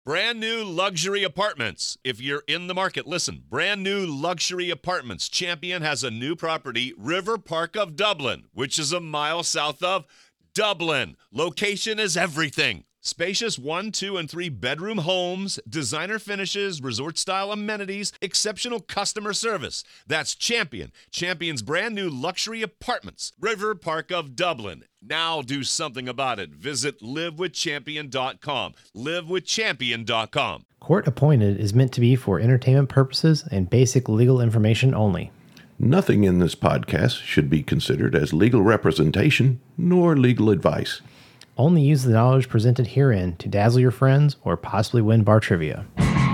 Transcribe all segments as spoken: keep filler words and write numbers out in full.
Brand new luxury apartments. If you're in the market, listen. Brand new luxury apartments. Champion has a new property, River Park of Dublin, which is a mile south of Dublin. Location is everything. Spacious one, two, and three bedroom homes, designer finishes, resort-style amenities, exceptional customer service. That's Champion. Champion's brand new luxury apartments. River Park of Dublin. Now do something about it. Visit live with champion dot com. live with champion dot com. Court Appointed is meant to be for entertainment purposes and basic legal information only. Nothing in this podcast should be considered as legal representation nor legal advice. Only use the knowledge presented herein to dazzle your friends or possibly win bar trivia.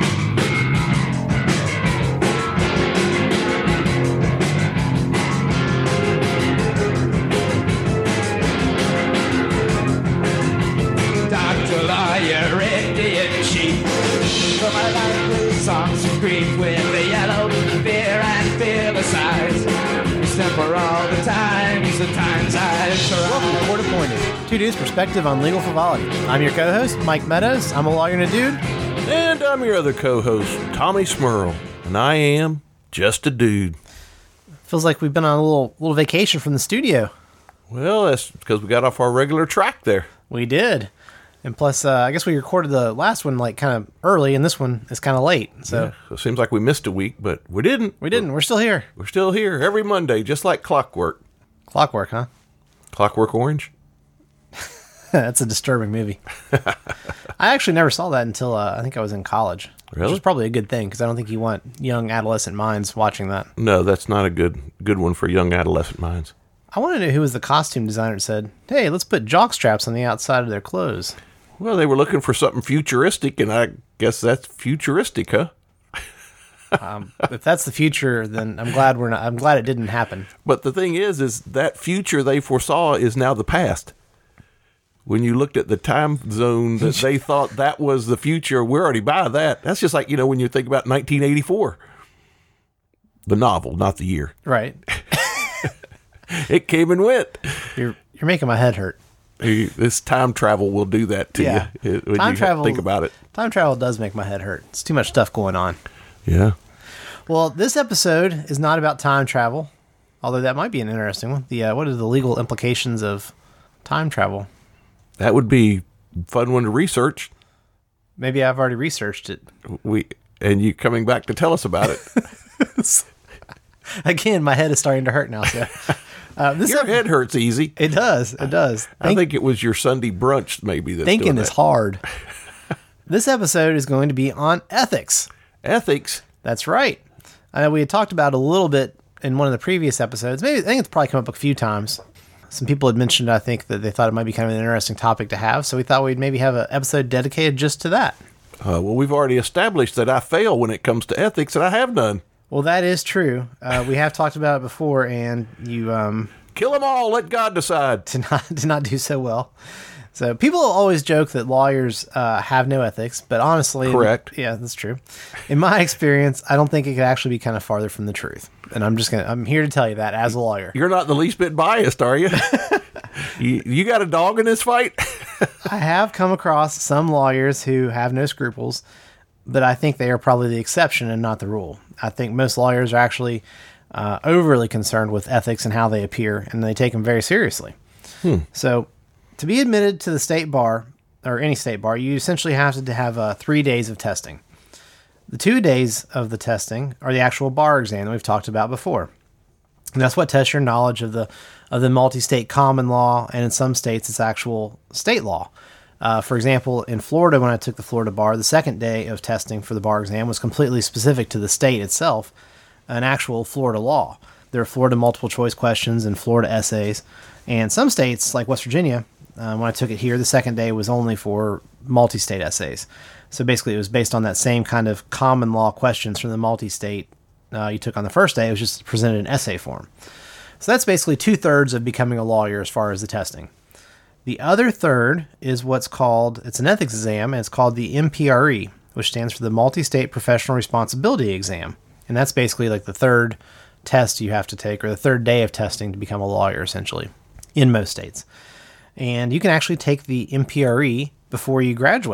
Doctor Lawyer, Indian Chief. For my life with songs of grief, with the yellow fear and fearless eyes. Stand for all the times, the times I've tried. Welcome to Court Appointed, two dudes' perspective on legal frivolity. I'm your co-host, Mike Meadows. I'm a lawyer and a dude. And I'm your other co-host, Tommy Smurl. And I am just a dude. Feels like we've been on a little little vacation from the studio. Well, that's because we got off our regular track there. We did. And plus, uh, I guess we recorded the last one like kind of early, and this one is kind of late. So Yeah, so it seems like we missed a week, but we didn't. we didn't. We're still here. We're still here every Monday, just like Clockwork. Clockwork, huh? Clockwork Orange? That's a disturbing movie. I actually never saw that until uh, I think I was in college. Really? Which is probably a good thing, because I don't think you want young adolescent minds watching that. No, that's not a good good one for young adolescent minds. I want to know who was the costume designer that said, hey, let's put jock straps on the outside of their clothes. Well, they were looking for something futuristic, and I guess that's futuristic, huh? Um, if that's the future, then I'm glad we're not. I'm glad it didn't happen. But the thing is, is that future they foresaw is now the past. When you looked at the time zone that they thought that was the future, we're already by that. That's just like, you know, when you think about nineteen eighty-four. The novel, not the year. Right. It came and went. You're you're making my head hurt. This time travel will do that to Yeah. you when Time you travel- think about it. Time travel does make my head hurt. It's too much stuff going on. Yeah. Well, this episode is not about time travel, although that might be an interesting one. The uh, what are the legal implications of time travel? That would be a fun one to research. Maybe I've already researched it. We and you coming back to tell us about it. Again, my head is starting to hurt now. So uh, this Your ep- head hurts easy. It does. It does. I think it was your Sunday brunch maybe that's Thinking doing is that. hard. This episode is going to be on ethics. Ethics. That's right. I know we had talked about it a little bit in one of the previous episodes. Maybe I think it's probably come up a few times. Some people had mentioned, I think, that they thought it might be kind of an interesting topic to have. So we thought we'd maybe have an episode dedicated just to that. Uh, well, we've already established that I fail when it comes to ethics, and I have none. Well, that is true. Uh, we have talked about it before, and you um, Kill them all. Let God decide. did not did not do so well. So people always joke that lawyers uh, have no ethics, but honestly, Correct. Yeah, that's true. In my experience, I don't think it could actually be kind of farther from the truth. And I'm just gonna I'm here to tell you that as a lawyer. You're not the least bit biased, are you? you, you got a dog in this fight? I have come across some lawyers who have no scruples, but I think they are probably the exception and not the rule. I think most lawyers are actually uh, overly concerned with ethics and how they appear, and they take them very seriously. Hmm. So, to be admitted to the state bar, or any state bar, you essentially have to have uh, three days of testing. The two days of the testing are the actual bar exam that we've talked about before. And that's what tests your knowledge of the of the multi-state common law, and in some states it's actual state law. Uh, for example, in Florida, when I took the Florida bar, the second day of testing for the bar exam was completely specific to the state itself, an actual Florida law. There are Florida multiple choice questions and Florida essays. And some states, like West Virginia, uh, when I took it here, the second day was only for multi-state essays. So basically it was based on that same kind of common law questions from the multi-state uh, you took on the first day. It was just presented in essay form. So that's basically two-thirds of becoming a lawyer as far as the testing. The other third is what's called, it's an ethics exam, and it's called the M P R E, which stands for the Multi-State Professional Responsibility Exam. And that's basically like the third test you have to take, or the third day of testing to become a lawyer, essentially, in most states. And you can actually take the M P R E before you graduate. You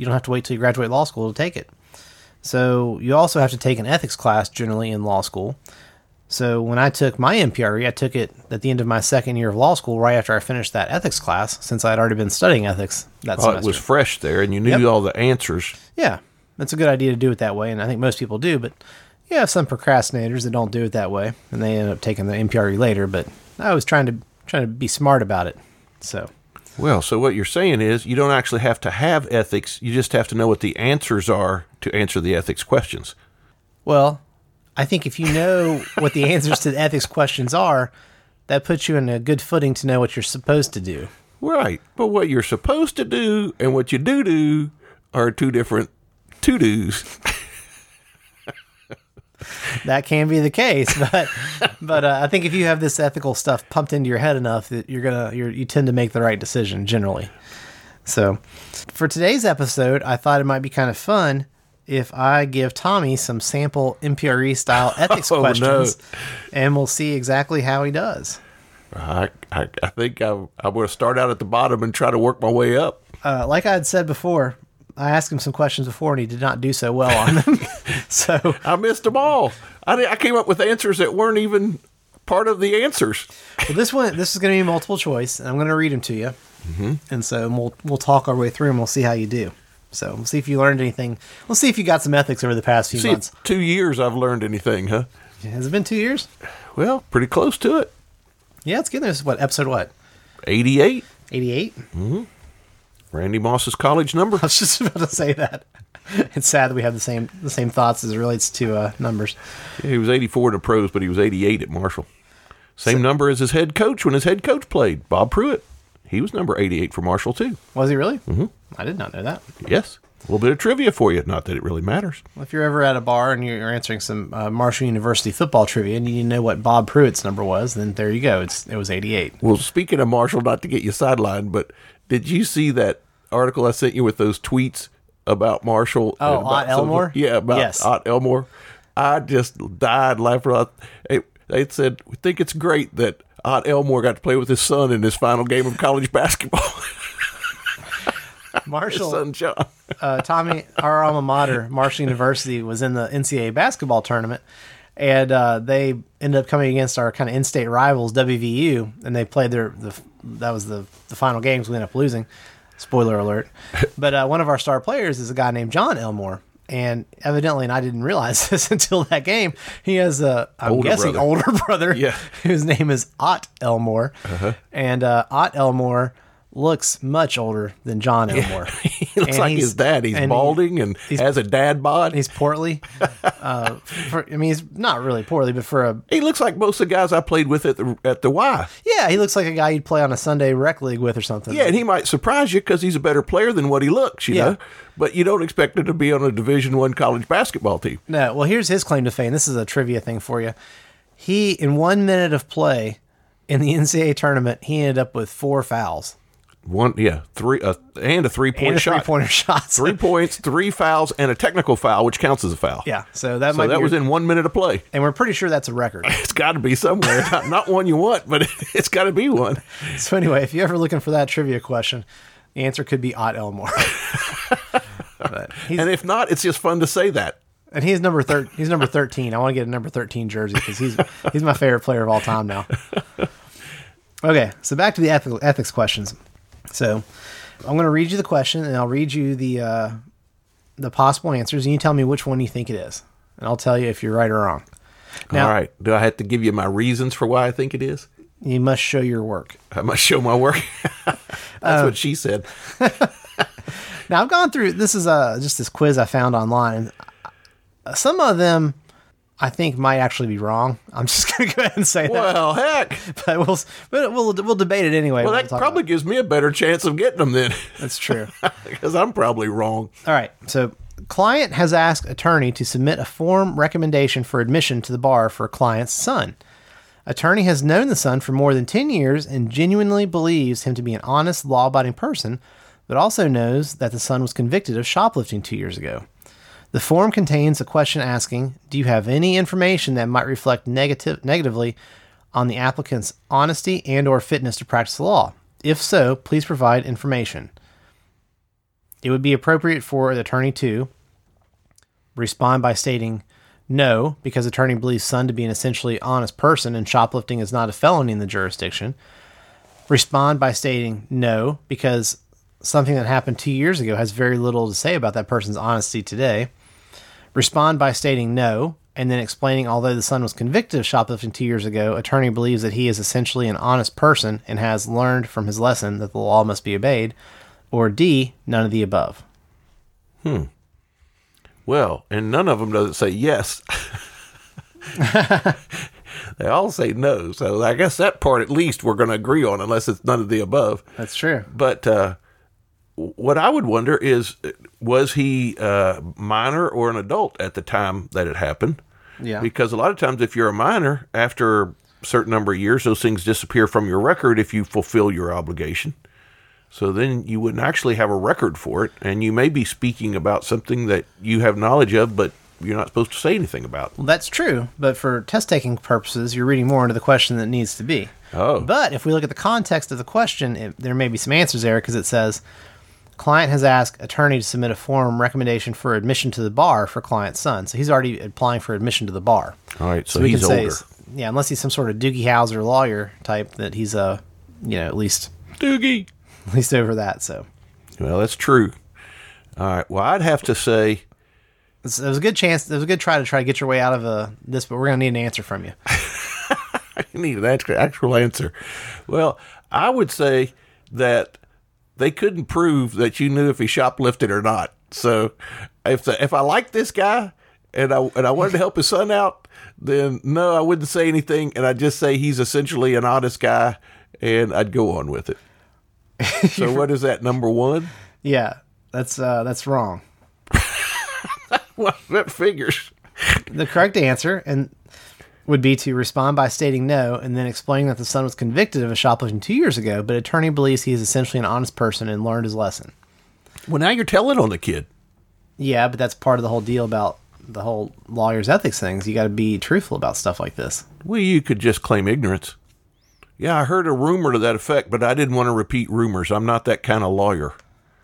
you don't have to wait till you graduate law school to take it. So you also have to take an ethics class generally in law school. So when I took my M P R E, I took it at the end of my second year of law school, right after I finished that ethics class, since I had already been studying ethics that Oh, semester. it was fresh there, and you knew Yep. all the answers. Yeah, that's a good idea to do it that way, and I think most people do, but you have some procrastinators that don't do it that way, and they end up taking the M P R E later, but I was trying to trying to be smart about it. So, Well, so what you're saying is you don't actually have to have ethics. You just have to know what the answers are to answer the ethics questions. well, I think if you know what the answers to the ethics questions are, that puts you in a good footing to know what you're supposed to do. Right. But what you're supposed to do and what you do do are two different to-dos. That can be the case, but but uh, I think if you have this ethical stuff pumped into your head enough, that you're gonna you're, you tend to make the right decision generally. So, for today's episode, I thought it might be kind of fun if I give Tommy some sample M P R E style ethics Oh, no. questions, and we'll see exactly how he does. I, I, I think I, I'm going to start out at the bottom and try to work my way up. Uh, like I had said before, I asked him some questions before, and he did not do so well on them. So I missed them all. I, di- I came up with answers that weren't even part of the answers. well, this one, this is going to be multiple choice, and I'm going to read them to you. Mm-hmm. And so we'll we'll talk our way through, and we'll see how you do. So we'll see if you learned anything. We'll see if you got some ethics over the past few See, months. two years I've learned anything, huh? Has it been two years? Well, pretty close to it. Yeah, it's getting there. This is what, episode what? eighty-eight. eighty-eight? Randy Moss's college number. I was just about to say that. It's sad that we have the same the same thoughts as it relates to uh, numbers. Yeah, he was eighty-four in the pros, but he was eighty-eight at Marshall. Same number as his head coach when his head coach played, Bob Pruitt. He was number eighty-eight for Marshall, too. Was he really? Mm-hmm. I did not know that. Yes. A little bit of trivia for you. Not that it really matters. Well, if you're ever at a bar and you're answering some uh, Marshall University football trivia and you need to know what Bob Pruitt's number was, then there you go. It's It was eighty-eight. Well, speaking of Marshall, not to get you sidelined, but did you see that article I sent you with those tweets about Marshall? Oh, and about Ott Elmore? some- Yeah, about Yes. Ott Elmore. I just died laughing. It, they said, we think it's great that Ott Elmore got to play with his son in his final game of college basketball. his Marshall, son, John. uh, Tommy, our alma mater, Marshall University, was in the N C double A basketball tournament, and uh, they ended up coming against our kind of in-state rivals, W V U, and they played their the that was the the final games. We ended up losing. Spoiler alert. But uh, one of our star players is a guy named John Elmore. And evidently, and I didn't realize this until that game, he has a, I'm Older guessing, brother. older brother Yeah. whose name is Ott Elmore. Uh-huh. And uh, Ott Elmore looks much older than John Elmore. He looks And like he's- his dad. He's and he- balding and he's- has a dad bod. He's portly. Uh, for, I mean, he's not really portly, but for a He looks like most of the guys I played with at the at the Y. yeah, he looks like a guy you'd play on a Sunday rec league with or something. Yeah, and he might surprise you because he's a better player than what he looks, you Yeah. know. But you don't expect him to be on a Division One college basketball team. No, well, here's his claim to fame. This is a trivia thing for you. He, in one minute of play in the N C double A tournament, he ended up with four fouls One, yeah, three, uh, and a three-point and a shot. three-pointer shot. Three points, three fouls, and a technical foul, which counts as a foul. Yeah, so that So might that be was your- in one minute of play. and we're pretty sure that's a record. It's got to be somewhere. not, not one you want, but it's got to be one. So anyway, if you're ever looking for that trivia question, the answer could be Ott Elmore. But he's, And if not, it's just fun to say that. and he's number thir- He's number thirteen. I want to get a number thirteen jersey because he's he's my favorite player of all time now. Okay, so back to the ethical ethics questions. So I'm going to read you the question, and I'll read you the uh, the possible answers, and you tell me which one you think it is, and I'll tell you if you're right or wrong. Now, All right. Do I have to give you my reasons for why I think it is? you must show your work. I must show my work. That's Uh, what she said. Now I've gone through. This is uh, just this quiz I found online, and uh, some of them I think might actually be wrong. I'm just going to go ahead and say that. Well, heck. But we'll but we'll we'll debate it anyway. Well, We'll that talk probably about gives me a better chance of getting them then, it. That's true. because I'm probably wrong. All right. So, client has asked attorney to submit a form recommendation for admission to the bar for client's son. Attorney has known the son for more than ten years and genuinely believes him to be an honest, law-abiding person, but also knows that the son was convicted of shoplifting two years ago. The form contains a question asking, do you have any information that might reflect negative negatively on the applicant's honesty and or fitness to practice the law? If so, please provide information. It would be appropriate for the attorney to respond by stating no, because attorney believes son to be an essentially honest person and shoplifting is not a felony in the jurisdiction. Respond by stating no, because something that happened two years ago has very little to say about that person's honesty today. Respond by stating no, and then explaining although the son was convicted of shoplifting two years ago, attorney believes that he is essentially an honest person and has learned from his lesson that the law must be obeyed. Or D, none of the above. Hmm. Well, and none of them doesn't say yes. They all say no. So I guess that part at least we're going to agree on, unless it's none of the above. That's true. But uh, what I would wonder is, was he uh, minor or an adult at the time that it happened? Yeah. Because a lot of times if you're a minor, after a certain number of years, those things disappear from your record if you fulfill your obligation. So then you wouldn't actually have a record for it, and you may be speaking about something that you have knowledge of, but you're not supposed to say anything about. Well, that's true, but for test-taking purposes, you're reading more into the question than it needs to be. Oh. But if we look at the context of the question, it, there may be some answers there, because it says, client has asked attorney to submit a form recommendation for admission to the bar for client's son. So he's already applying for admission to the bar. All right, so, we he's can older. say, yeah, unless he's some sort of Doogie Howser lawyer type, that he's, uh, you know, at least... Doogie. At least over that, so. Well, that's true. All right. Well, I'd have to say... It was a good chance, it was a good try to try to get your way out of uh, this, but we're going to need an answer from you. I need an actual, actual answer. Well, I would say that they couldn't prove that you knew if he shoplifted or not. So if the, if I liked this guy and I, and I wanted to help his son out, then no, I wouldn't say anything, and I'd just say he's essentially an honest guy, and I'd go on with it. So what is that, number one? Yeah, that's uh, that's wrong. Well, that figures. The correct answer and would be to respond by stating no, and then explaining that the son was convicted of a shoplifting two years ago, but attorney believes he is essentially an honest person and learned his lesson. Well, now you're telling on the kid. Yeah, but that's part of the whole deal about the whole lawyer's ethics things. You got to be truthful about stuff like this. Well, you could just claim ignorance. Yeah, I heard a rumor to that effect, but I didn't want to repeat rumors. I'm not that kind of lawyer.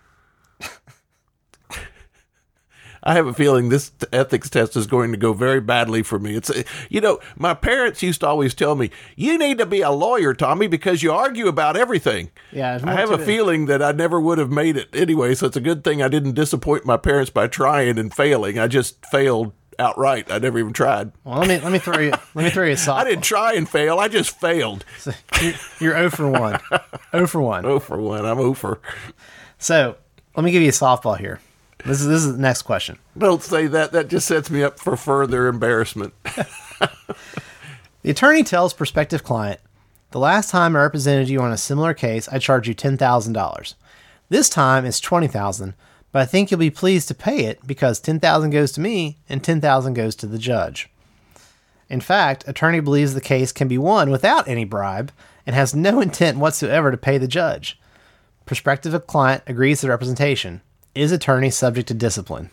I have a feeling this t- ethics test is going to go very badly for me. It's, you know, my parents used to always tell me, you need to be a lawyer, Tommy, because you argue about everything. Yeah, there's I more have to a it. feeling that I never would have made it anyway, so it's a good thing I didn't disappoint my parents by trying and failing. I just failed outright. I never even tried. Well, let me let me throw you let me throw you a softball. I didn't try and fail. I just failed. So you're, you're zero for one. zero for one. Oh for one. I'm over. So let me give you a softball here. This is this is the next question. Don't say that. That just sets me up for further embarrassment. The attorney tells prospective client, the last time I represented you on a similar case, I charged you ten thousand dollars. This time it's twenty thousand dollars, but I think you'll be pleased to pay it because ten thousand dollars goes to me and ten thousand dollars goes to the judge. In fact, attorney believes the case can be won without any bribe and has no intent whatsoever to pay the judge. Prospective client agrees to the representation. Is attorney subject to discipline?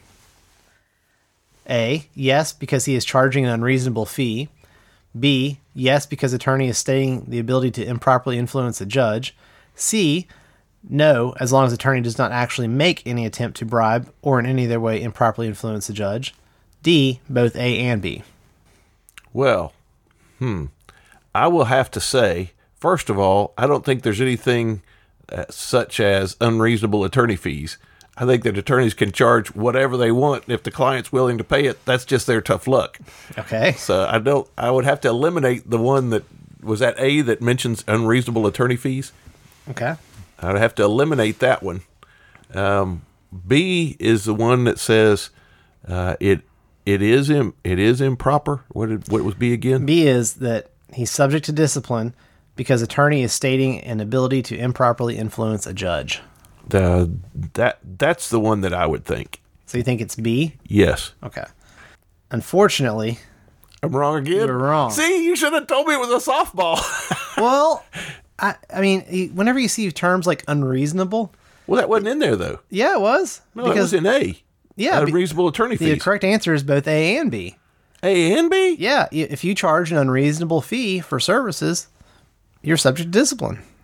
A, yes, because he is charging an unreasonable fee. B, yes, because attorney is stating the ability to improperly influence the judge. C, no, as long as attorney does not actually make any attempt to bribe or in any other way improperly influence the judge. D, both A and B. Well, hmm. I will have to say, first of all, I don't think there's anything uh, such as unreasonable attorney fees. I think that attorneys can charge whatever they want. If the client's willing to pay it, that's just their tough luck. Okay. So I don't. I would have to eliminate the one that was that A that mentions unreasonable attorney fees. Okay. I'd have to eliminate that one. Um, B is the one that says uh, it it is im, it is improper. What did, what was B again? B is that he's subject to discipline because attorney is stating an ability to improperly influence a judge. The that that's the one that I would think. So you think it's B? Yes. Okay. Unfortunately, I'm wrong again. You're wrong. See, you should have told me it was a softball. well, I I mean, whenever you see terms like unreasonable, well, that wasn't in there though. yeah, it was. No, it was in A. Yeah, be- unreasonable attorney the fees. correct answer is both A and B. A and B. Yeah, i- if you charge an unreasonable fee for services, you're subject to discipline.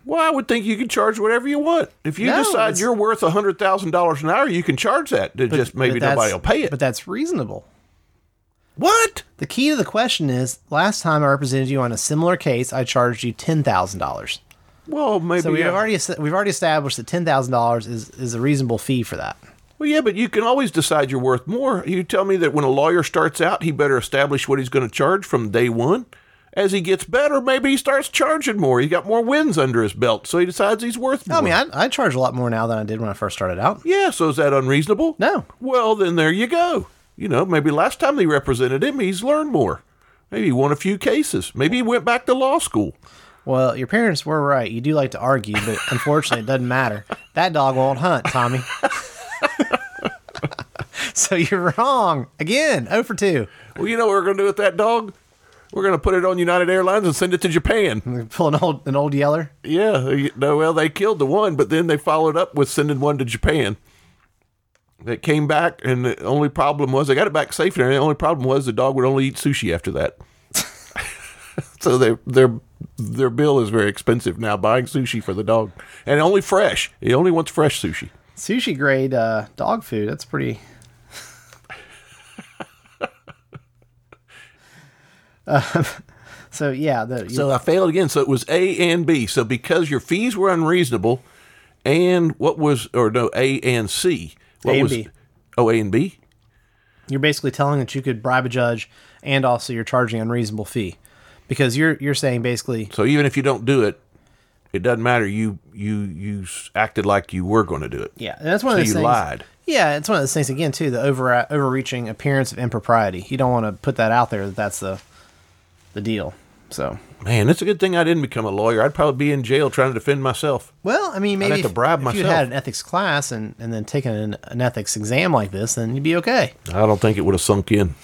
Well, I would think you can charge whatever you want. If you No, decide it's- you're worth one hundred thousand dollars an hour, you can charge that. It just maybe But that's- nobody will pay it. But that's reasonable. What? The key to the question is, last time I represented you on a similar case, I charged you ten thousand dollars. Well, maybe. So we've yeah. already we've already established that ten thousand dollars is is a reasonable fee for that. Well, yeah, but you can always decide you're worth more. You tell me that when a lawyer starts out, he better establish what he's going to charge from day one. As he gets better, maybe he starts charging more. He got more wins under his belt, so he decides he's worth more. I mean, I, I charge a lot more now than I did when I first started out. Yeah, so is that unreasonable? No. Well, then there you go. You know, maybe last time they represented him, he's learned more. Maybe he won a few cases. Maybe he went back to law school. Well, your parents were right. You do like to argue, but unfortunately, it doesn't matter. That dog won't hunt, Tommy. So you're wrong. Again, oh for two. Well, you know what we're going to do with that dog? We're going to put it on United Airlines and send it to Japan. Pull an old an old yeller. Yeah, you- no, well, they killed the one, but then they followed up with sending one to Japan. It came back, and the only problem was they got it back safe, and the only problem was the dog would only eat sushi after that. So their their their bill is very expensive now buying sushi for the dog, and only fresh. He only wants fresh sushi. Sushi grade uh, dog food. That's pretty. uh, so yeah, the, So I failed again. So it was A and B. So because your fees were unreasonable, and what was or no A and C. What A and was, B. Oh, A and B. you're basically telling that you could bribe a judge, and also you're charging an unreasonable fee, because you're you're saying basically, So even if you don't do it, it doesn't matter. You you you s- acted like you were going to do it. yeah, and that's one So of those you things. lied. Yeah, it's one of those things again too. The over overreaching appearance of impropriety. You don't want to put that out there that that's the the deal. So Man, it's a good thing I didn't become a lawyer. I'd probably be in jail trying to defend myself. well, I mean, maybe have to if, bribe if you myself. had an ethics class and and then taken an, an ethics exam like this, then you'd be okay. I don't think it would have sunk in.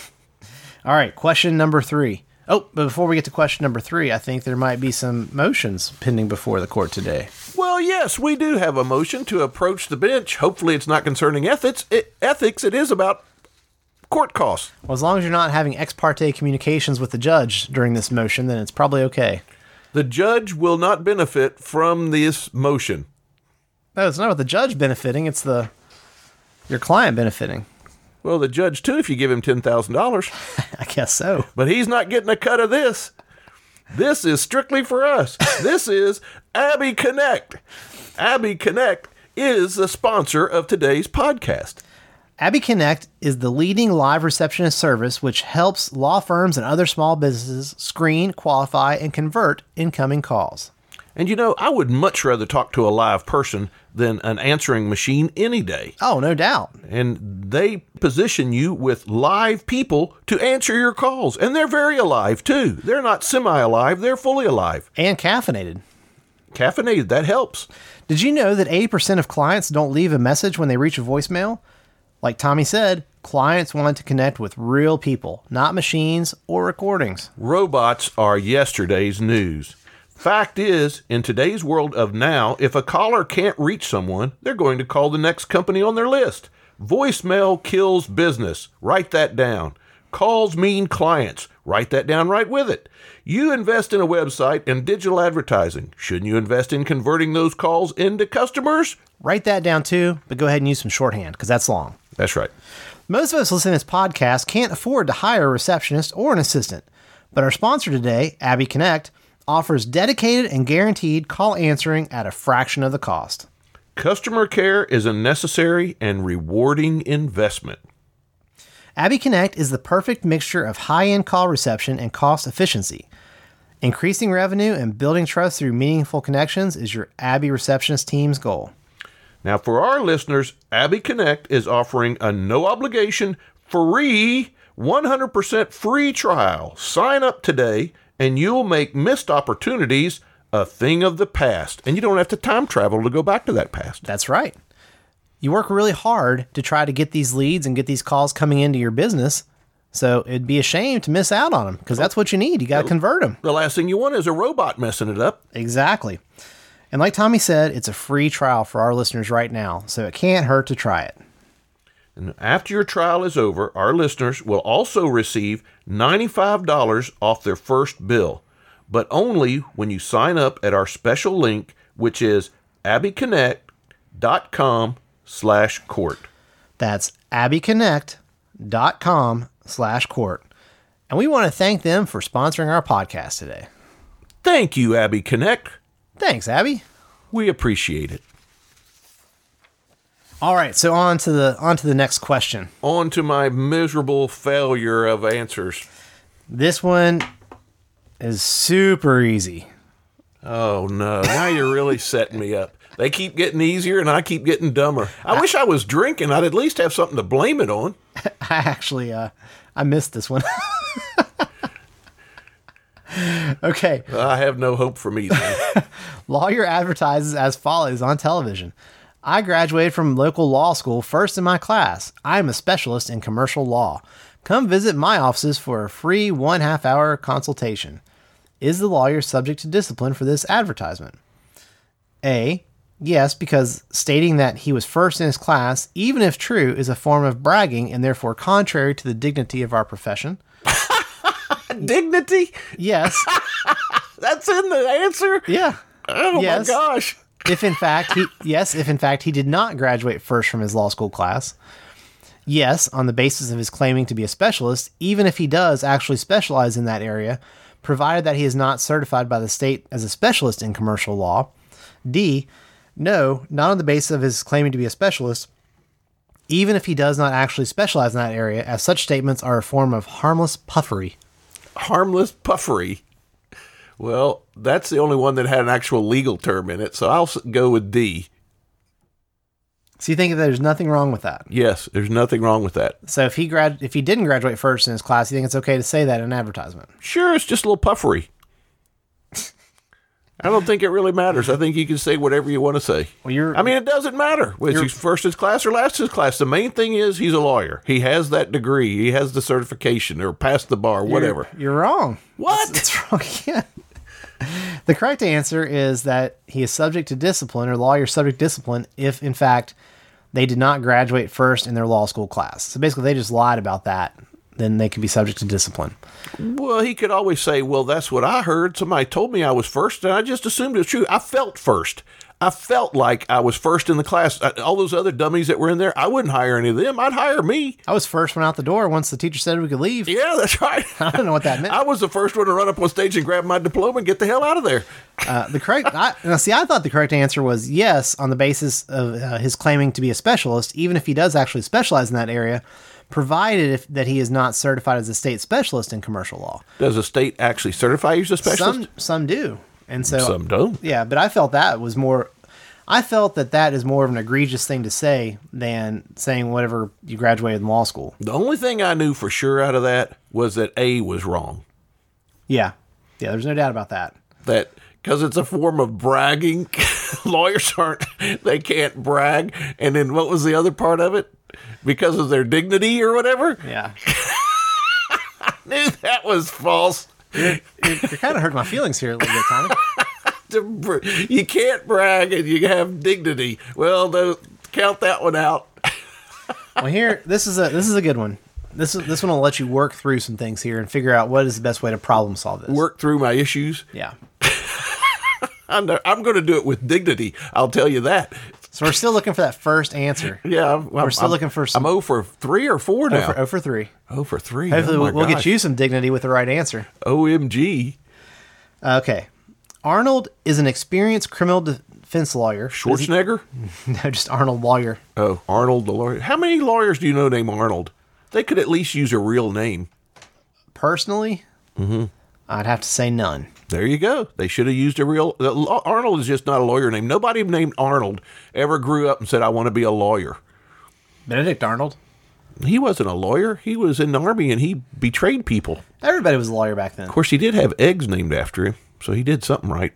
All right, question number three. Oh, but before we get to question number three, I think there might be some motions pending before the court today. Well, yes, we do have a motion to approach the bench. Hopefully it's not concerning ethics. It, ethics, it is about court costs. Well, as long as you're not having ex parte communications with the judge during this motion, then it's probably okay. The judge will not benefit from this motion. No, it's not with the judge benefiting; it's the your client benefiting. Well, the judge, too, if you give him ten thousand dollars. I guess so. But he's not getting a cut of this. This is strictly for us. This is Abby Connect. Abby Connect is the sponsor of today's podcast. Abby Connect is the leading live receptionist service which helps law firms and other small businesses screen, qualify, and convert incoming calls. And you know, I would much rather talk to a live person than an answering machine any day. Oh, no doubt. And they position you with live people to answer your calls. And they're very alive, too. They're not semi-alive, they're fully alive. And caffeinated. Caffeinated, that helps. Did you know that eighty percent of clients don't leave a message when they reach a voicemail? Like Tommy said, clients want to connect with real people, not machines or recordings. Robots are yesterday's news. Fact is, in today's world of now, if a caller can't reach someone, they're going to call the next company on their list. Voicemail kills business. Write that down. Calls mean clients. Write that down right with it. You invest in a website and digital advertising. Shouldn't you invest in converting those calls into customers? Write that down too, but go ahead and use some shorthand because that's long. That's right. Most of us listening to this podcast can't afford to hire a receptionist or an assistant, but our sponsor today, Abby Connect, offers dedicated and guaranteed call answering at a fraction of the cost. Customer care is a necessary and rewarding investment. Abby Connect is the perfect mixture of high-end call reception and cost efficiency. Increasing revenue and building trust through meaningful connections is your Abby receptionist team's goal. Now, for our listeners, Abby Connect is offering a no-obligation, free, one hundred percent free trial. Sign up today, and you'll make missed opportunities a thing of the past. And you don't have to time travel to go back to that past. That's right. You work really hard to try to get these leads and get these calls coming into your business, so it'd be a shame to miss out on them because that's what you need. You got to convert them. The last thing you want is a robot messing it up. Exactly. And like Tommy said, it's a free trial for our listeners right now, so it can't hurt to try it. And after your trial is over, our listeners will also receive ninety-five dollars off their first bill. but only when you sign up at our special link, which is abbyconnect.com slash court. That's abbyconnect.com slash court. And we want to thank them for sponsoring our podcast today. Thank you, Abby Connect. Thanks, Abby. We appreciate it. All right, so on to the on to the next question. On to my miserable failure of answers. This one is super easy. Oh, no. Now you're really setting me up. They keep getting easier, and I keep getting dumber. I, I wish I was drinking. I'd at least have something to blame it on. I actually, uh, I missed this one. Okay. I have no hope for me, then. Lawyer advertises as follows on television. I graduated from local law school first in my class. I am a specialist in commercial law. Come visit my offices for a free one half hour consultation. Is the lawyer subject to discipline for this advertisement? A. Yes, because stating that he was first in his class, even if true, is a form of bragging and therefore contrary to the dignity of our profession. Dignity? Yes. That's in the answer? Yeah. Oh, Yes. my gosh. If in fact he yes, if in fact he did not graduate first from his law school class. Yes, on the basis of his claiming to be a specialist, even if he does actually specialize in that area, provided that he is not certified by the state as a specialist in commercial law. D. No, not on the basis of his claiming to be a specialist, even if he does not actually specialize in that area, as such statements are a form of harmless puffery. Harmless puffery. Well, that's the only one that had an actual legal term in it, so I'll s- go with D. So you think that there's nothing wrong with that? Yes, there's nothing wrong with that. So if he grad if he didn't graduate first in his class, you think it's okay to say that in an advertisement? Sure, it's just a little puffery. I don't think it really matters. I think you can say whatever you want to say. Well, you're. I mean, it doesn't matter whether You're- he's first in his class or last in his class. The main thing is he's a lawyer. He has that degree. He has the certification or passed the bar, you're- whatever. You're, wrong. What? That's, that's wrong again. The correct answer is that he is subject to discipline, or lawyer subject to discipline, if in fact they did not graduate first in their law school class. So basically, they just lied about that. Then they could be subject to discipline. Well, he could always say, well, that's what I heard. Somebody told me I was first, and I just assumed it was true. I felt first. I felt like I was first in the class. All those other dummies that were in there, I wouldn't hire any of them. I'd hire me. I was first one out the door once the teacher said we could leave. Yeah, that's right. I don't know what that meant. I was the first one to run up on stage and grab my diploma and get the hell out of there. Uh, the correct, I, now see, I thought the correct answer was yes, on the basis of uh, his claiming to be a specialist, even if he does actually specialize in that area, provided if, that he is not certified as a state specialist in commercial law. Does a state actually certify you as a specialist? Some some do, and so Some don't. Yeah, but I felt that was more. I felt that that is more of an egregious thing to say than saying whatever you graduated in law school. The only thing I knew for sure out of that was that A was wrong. Yeah, yeah. There's no doubt about that. That because it's a form of bragging, lawyers aren't. They can't brag. And then what was the other part of it? Because of their dignity or whatever. Yeah, I knew that was false. you're, you're, you're kind of hurting my feelings here a little bit, Tommy. You can't brag and you have dignity. Well, no, count that one out. Well, here, this is a this is a good one. This is this one will let you work through some things here and figure out what is the best way to problem solve this. Work through my issues. Yeah. I'm, I'm going to do it with dignity. I'll tell you that. So we're still looking for that first answer. Yeah, I'm, We're still I'm, looking for some. I'm oh for three or four now. oh for, oh for three. oh for three. Hopefully, oh my we'll, we'll get gosh. you some dignity with the right answer. O M G. Okay. Arnold is an experienced criminal defense lawyer. Schwarzenegger? No, just Arnold lawyer. Oh, Arnold the lawyer. How many lawyers do you know named Arnold? They could at least use a real name. Personally, mm-hmm. I'd have to say none. There you go. They should have used a real... Arnold is just not a lawyer name. Nobody named Arnold ever grew up and said, I want to be a lawyer. Benedict Arnold. He wasn't a lawyer. He was in the army and he betrayed people. Everybody was a lawyer back then. Of course, he did have eggs named after him, so he did something right.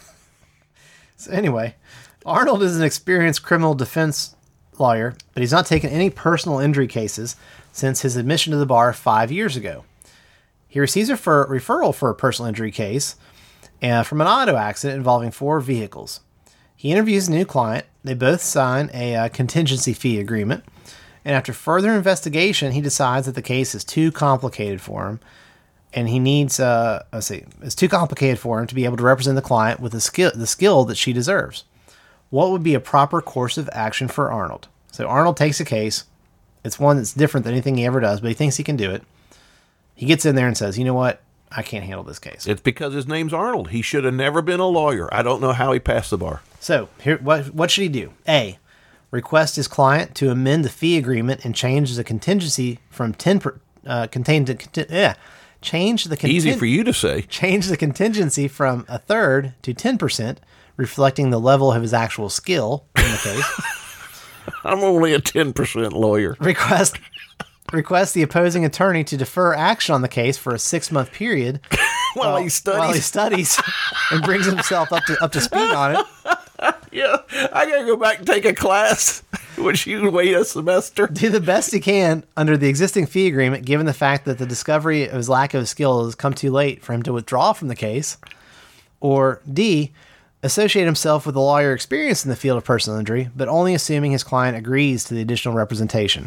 So anyway, Arnold is an experienced criminal defense lawyer, but he's not taken any personal injury cases since his admission to the bar five years ago. He receives a refer- referral for a personal injury case uh, from an auto accident involving four vehicles. He interviews a new client. They both sign a uh, contingency fee agreement. And after further investigation, he decides that the case is too complicated for him and he needs, uh, let's see, it's too complicated for him to be able to represent the client with the skill, the skill that she deserves. What would be a proper course of action for Arnold? So Arnold takes a case. It's one that's different than anything he ever does, but he thinks he can do it. He gets in there and says, you know what? I can't handle this case. It's because his name's Arnold. He should have never been a lawyer. I don't know how he passed the bar. So here, what, what should he do? A, request his client to amend the fee agreement and change the contingency from ten per, uh, contained to conti- yeah, change the contin- Easy for you to say. change the contingency from a third to ten percent, reflecting the level of his actual skill in the case. I'm only a ten percent lawyer. Request request the opposing attorney to defer action on the case for a six month period While uh, he studies. while he studies and brings himself up to up to speed on it. Yeah, I gotta go back and take a class. Would you wait a semester? Do the best he can under the existing fee agreement, given the fact that the discovery of his lack of skill has come too late for him to withdraw from the case. Or D, associate himself with a lawyer experienced in the field of personal injury, but only assuming his client agrees to the additional representation.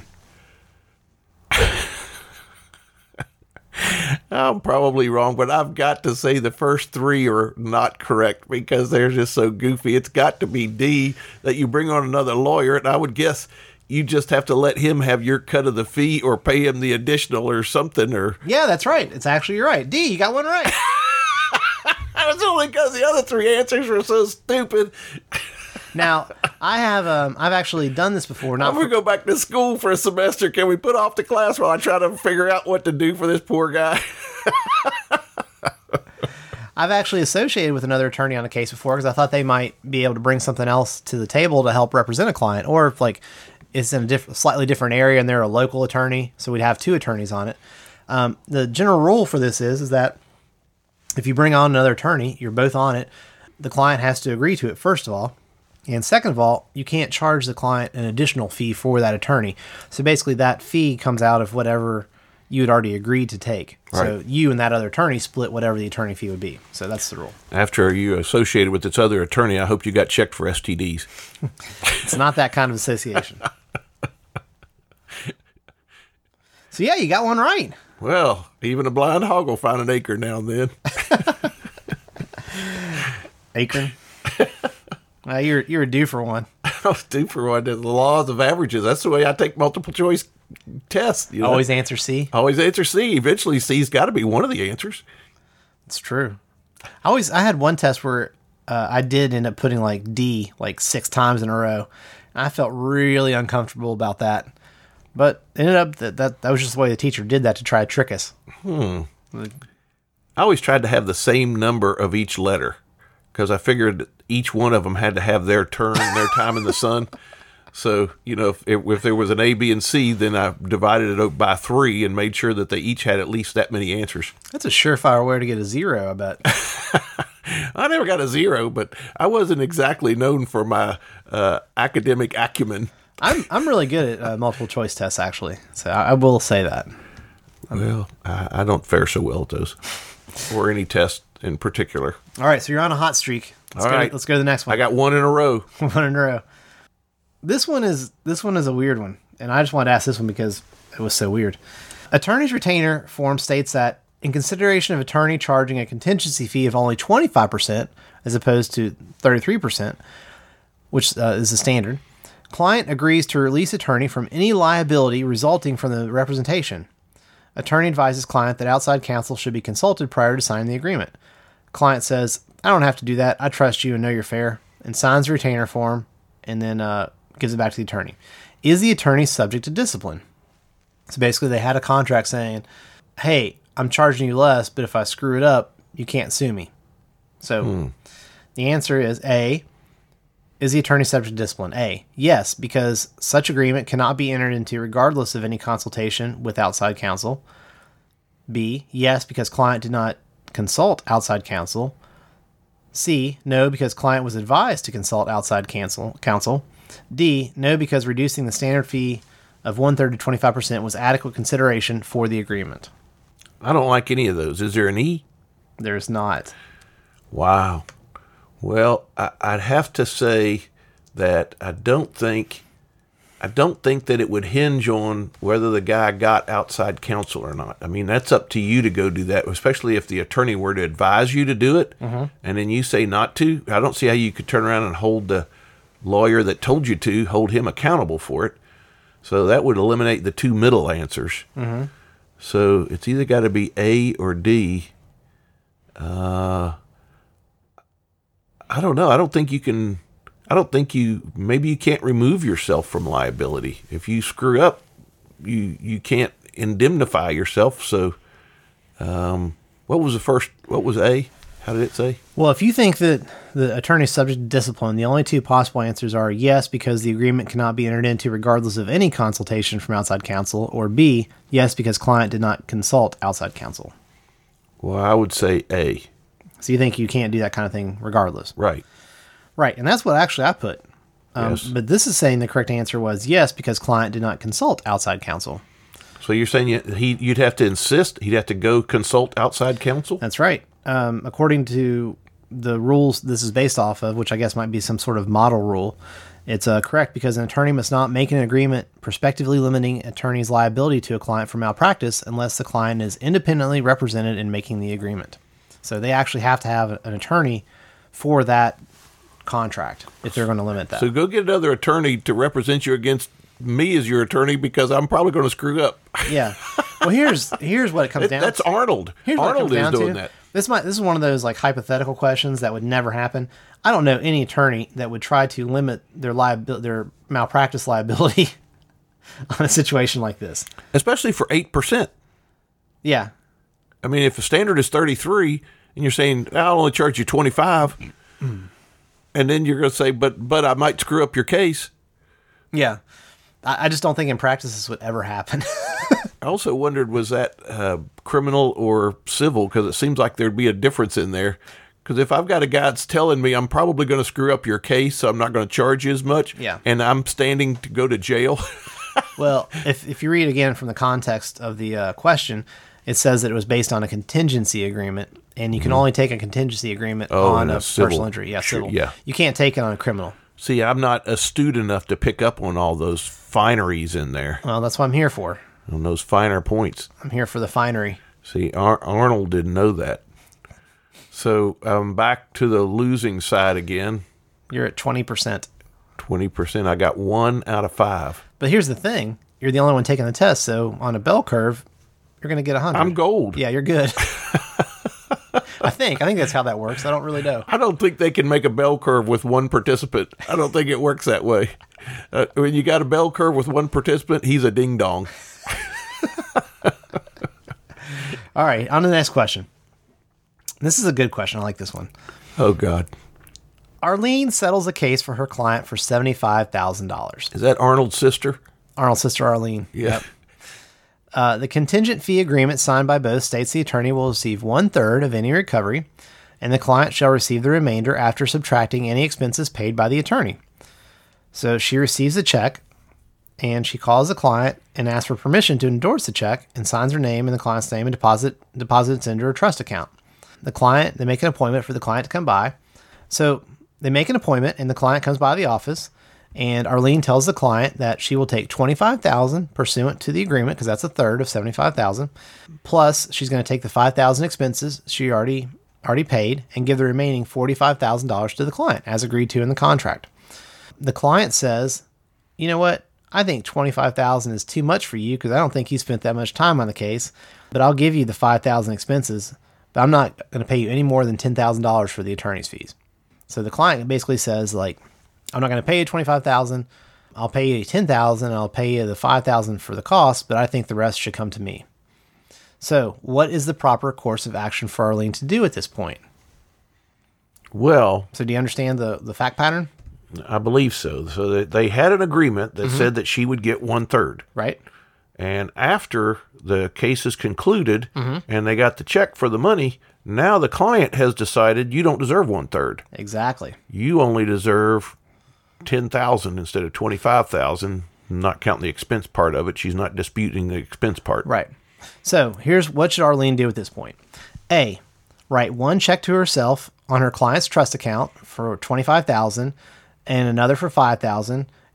I'm probably wrong, but I've got to say the first three are not correct because they're just so goofy. It's got to be D, that you bring on another lawyer, and I would guess you just have to let him have your cut of the fee or pay him the additional or something. Or Yeah, that's right. It's actually you're right. D, you got one right. It's only because the other three answers were so stupid. Now, I have um, I've actually done this before. I'm Not going for, to go back to school for a semester. Can we put off the class while I try to figure out what to do for this poor guy? I've actually associated with another attorney on a case before because I thought they might be able to bring something else to the table to help represent a client, or if like it's in a diff- slightly different area and they're a local attorney, so we'd have two attorneys on it. Um, the general rule for this is is that if you bring on another attorney, you're both on it. The client has to agree to it first of all. And second of all, you can't charge the client an additional fee for that attorney. So basically that fee comes out of whatever you had already agreed to take. Right. So you and that other attorney split whatever the attorney fee would be. So that's the rule. After you associated with this other attorney, I hope you got checked for S T Ds. It's not that kind of association. So yeah, you got one right. Well, even a blind hog will find an acre now and then. Akron. Uh, you're you're due for one. I was due for one. The laws of averages. That's the way I take multiple choice tests. You know? Always answer C. Always answer C. Eventually, C's got to be one of the answers. It's true. I always I had one test where uh, I did end up putting like D like six times in a row, and I felt really uncomfortable about that. But it ended up that, that that was just the way the teacher did that to try to trick us. Hmm. I always tried to have the same number of each letter because I figured each one of them had to have their turn, their time in the sun. So, you know, if, if there was an A, B, and C, then I divided it by three and made sure that they each had at least that many answers. That's a surefire way to get a zero, I bet. I never got a zero, but I wasn't exactly known for my uh, academic acumen. I'm I'm really good at uh, multiple choice tests, actually. So I, I will say that. Well, I, I don't fare so well at those, or any test in particular. All right, so you're on a hot streak. Let's All go, right. let's go to the next one. I got one in a row. One in a row. This one is this one is a weird one, and I just wanted to ask this one because it was so weird. Attorney's retainer form states that in consideration of attorney charging a contingency fee of only twenty-five percent as opposed to thirty-three percent, which uh, is the standard, client agrees to release attorney from any liability resulting from the representation. Attorney advises client that outside counsel should be consulted prior to signing the agreement. Client says, I don't have to do that. I trust you and know you're fair, and signs the retainer form and then uh, gives it back to the attorney. Is the attorney subject to discipline? So basically they had a contract saying, hey, I'm charging you less, but if I screw it up, you can't sue me. So hmm. the answer is A, is the attorney subject to discipline? A, yes, because such agreement cannot be entered into regardless of any consultation with outside counsel. B, yes, because client did not consult outside counsel. C, no, because client was advised to consult outside counsel. counsel. D, no, because reducing the standard fee of one-third to twenty-five percent was adequate consideration for the agreement. I don't like any of those. Is there an E? There's not. Wow. Well, I, I'd have to say that I don't think I don't think that it would hinge on whether the guy got outside counsel or not. I mean, that's up to you to go do that, especially if the attorney were to advise you to do it, mm-hmm. and then you say not to. I don't see how you could turn around and hold the lawyer that told you to, hold him accountable for it. So that would eliminate the two middle answers. Mm-hmm. So it's either got to be A or D. Uh, I don't know. I don't think you can... I don't think you, maybe you can't remove yourself from liability. If you screw up, you you can't indemnify yourself. So, um, what was the first, what was A? How did it say? Well, if you think that the attorney is subject to discipline, the only two possible answers are yes, because the agreement cannot be entered into regardless of any consultation from outside counsel, or B, yes, because client did not consult outside counsel. Well, I would say A. So you think you can't do that kind of thing regardless? Right. Right, and that's what actually I put. Um, Yes. But this is saying the correct answer was yes, because client did not consult outside counsel. So you're saying you, he, you'd have to insist, he'd have to go consult outside counsel? That's right. Um, according to the rules this is based off of, which I guess might be some sort of model rule, it's uh, correct because an attorney must not make an agreement prospectively limiting attorney's liability to a client for malpractice unless the client is independently represented in making the agreement. So they actually have to have an attorney for that contract if they're going to limit that. So go get another attorney to represent you against me as your attorney because I'm probably going to screw up. Yeah. Well, here's here's what it comes That- down that's to. Arnold. Here's what it Arnold comes is down doing to. that. This might this is one of those like hypothetical questions that would never happen. I don't know any attorney that would try to limit their liabil- their malpractice liability on a situation like this. Especially for eight percent. Yeah. I mean, if the standard is thirty-three and you're saying, I'll only charge you twenty-five, and then you're going to say, but but I might screw up your case. Yeah. I, I just don't think in practice this would ever happen. I also wondered, was that uh, criminal or civil? Because it seems like there'd be a difference in there. Because if I've got a guy that's telling me I'm probably going to screw up your case, so I'm not going to charge you as much, Yeah. and I'm standing to go to jail. Well, if if you read again from the context of the uh, question, it says that it was based on a contingency agreement, and you can only take a contingency agreement Oh, on and a a civil. personal injury. Yeah, Sure, civil. yeah. You can't take it on a criminal. See, I'm not astute enough to pick up on all those fineries in there, Well, that's what I'm here for. on those finer points. I'm here for the finery. See, Ar- Arnold didn't know that. So I'm back to the losing side again. You're at twenty percent. twenty percent. I got one out of five. But here's the thing. You're the only one taking the test, so on a bell curve, you're going to get one hundred. I'm gold. Yeah, you're good. I think. I think that's how that works. I don't really know. I don't think they can make a bell curve with one participant. I don't think it works that way. Uh, when you got a bell curve with one participant, he's a ding dong. All right, on to the next question. This is a good question. I like this one. Oh, God. Arlene settles a case for her client for seventy-five thousand dollars. Is that Arnold's sister? Arnold's sister Arlene. Yeah. Uh, the contingent fee agreement signed by both states the attorney will receive one-third of any recovery, and the client shall receive the remainder after subtracting any expenses paid by the attorney. So she receives a check, and she calls the client and asks for permission to endorse the check and signs her name and the client's name and deposit deposits into her trust account. The client, they make an appointment for the client to come by. So they make an appointment, and the client comes by the office, and Arlene tells the client that she will take twenty-five thousand dollars pursuant to the agreement, because that's a third of seventy-five thousand dollars. Plus, she's going to take the five thousand dollars expenses she already already paid and give the remaining forty-five thousand dollars to the client, as agreed to in the contract. The client says, you know what? I think twenty-five thousand dollars is too much for you because I don't think you spent that much time on the case, but I'll give you the five thousand dollars expenses, but I'm not going to pay you any more than ten thousand dollars for the attorney's fees. So the client basically says, like, I'm not going to pay you twenty-five thousand dollars. I'll pay you ten thousand dollars, and I'll pay you the five thousand dollars for the cost, but I think the rest should come to me. So what is the proper course of action for Arlene to do at this point? Well, So do you understand the, the fact pattern? I believe so. So they, they had an agreement that said that she would get one-third. Right? And after the case is concluded and they got the check for the money, now the client has decided you don't deserve one-third. Exactly. You only deserve ten thousand dollars instead of twenty-five thousand dollars, not counting the expense part of it. She's not disputing the expense part. Right. So here's what should Arlene do at this point? A, write one check to herself on her client's trust account for twenty-five thousand dollars and another for five thousand dollars,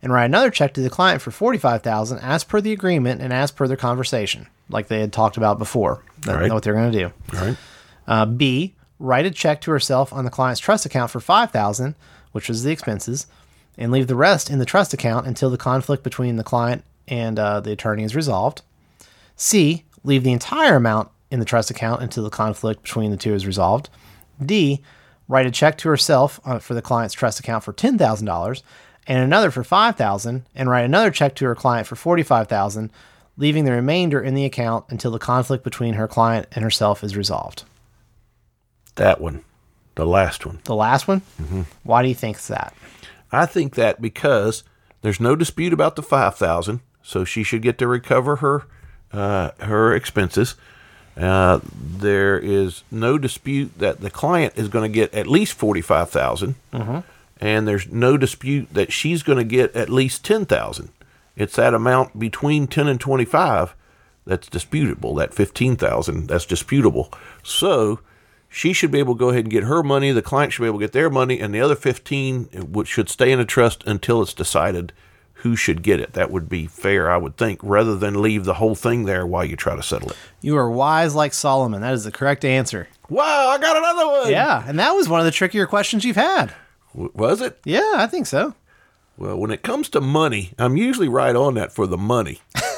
and write another check to the client for forty-five thousand dollars as per the agreement and as per their conversation, like they had talked about before. That's Right. what they're going to do. All right. Uh, B, write a check to herself on the client's trust account for five thousand dollars, which was the expenses, and leave the rest in the trust account until the conflict between the client and uh, the attorney is resolved. C, leave the entire amount in the trust account until the conflict between the two is resolved. D, write a check to herself uh, for the client's trust account for ten thousand dollars and another for five thousand dollars, and write another check to her client for forty-five thousand dollars, leaving the remainder in the account until the conflict between her client and herself is resolved. That one. The last one. The last one? Mm-hmm. Why do you think it's that? I think that because there's no dispute about the five thousand dollars, so she should get to recover her uh, her expenses. Uh, there is no dispute that the client is going to get at least forty-five thousand dollars, mm-hmm. and there's no dispute that she's going to get at least ten thousand dollars. It's that amount between ten and twenty-five that's disputable. That fifteen thousand dollars, that's disputable. So she should be able to go ahead and get her money. The client should be able to get their money, and the other fifteen which should stay in a trust until it's decided who should get it. That would be fair, I would think, rather than leave the whole thing there while you try to settle it. You are wise like Solomon. That is the correct answer. Wow, I got another one. Yeah, and that was one of the trickier questions you've had. W- was it? Yeah, I think so. Well, when it comes to money, I'm usually right on that for the money.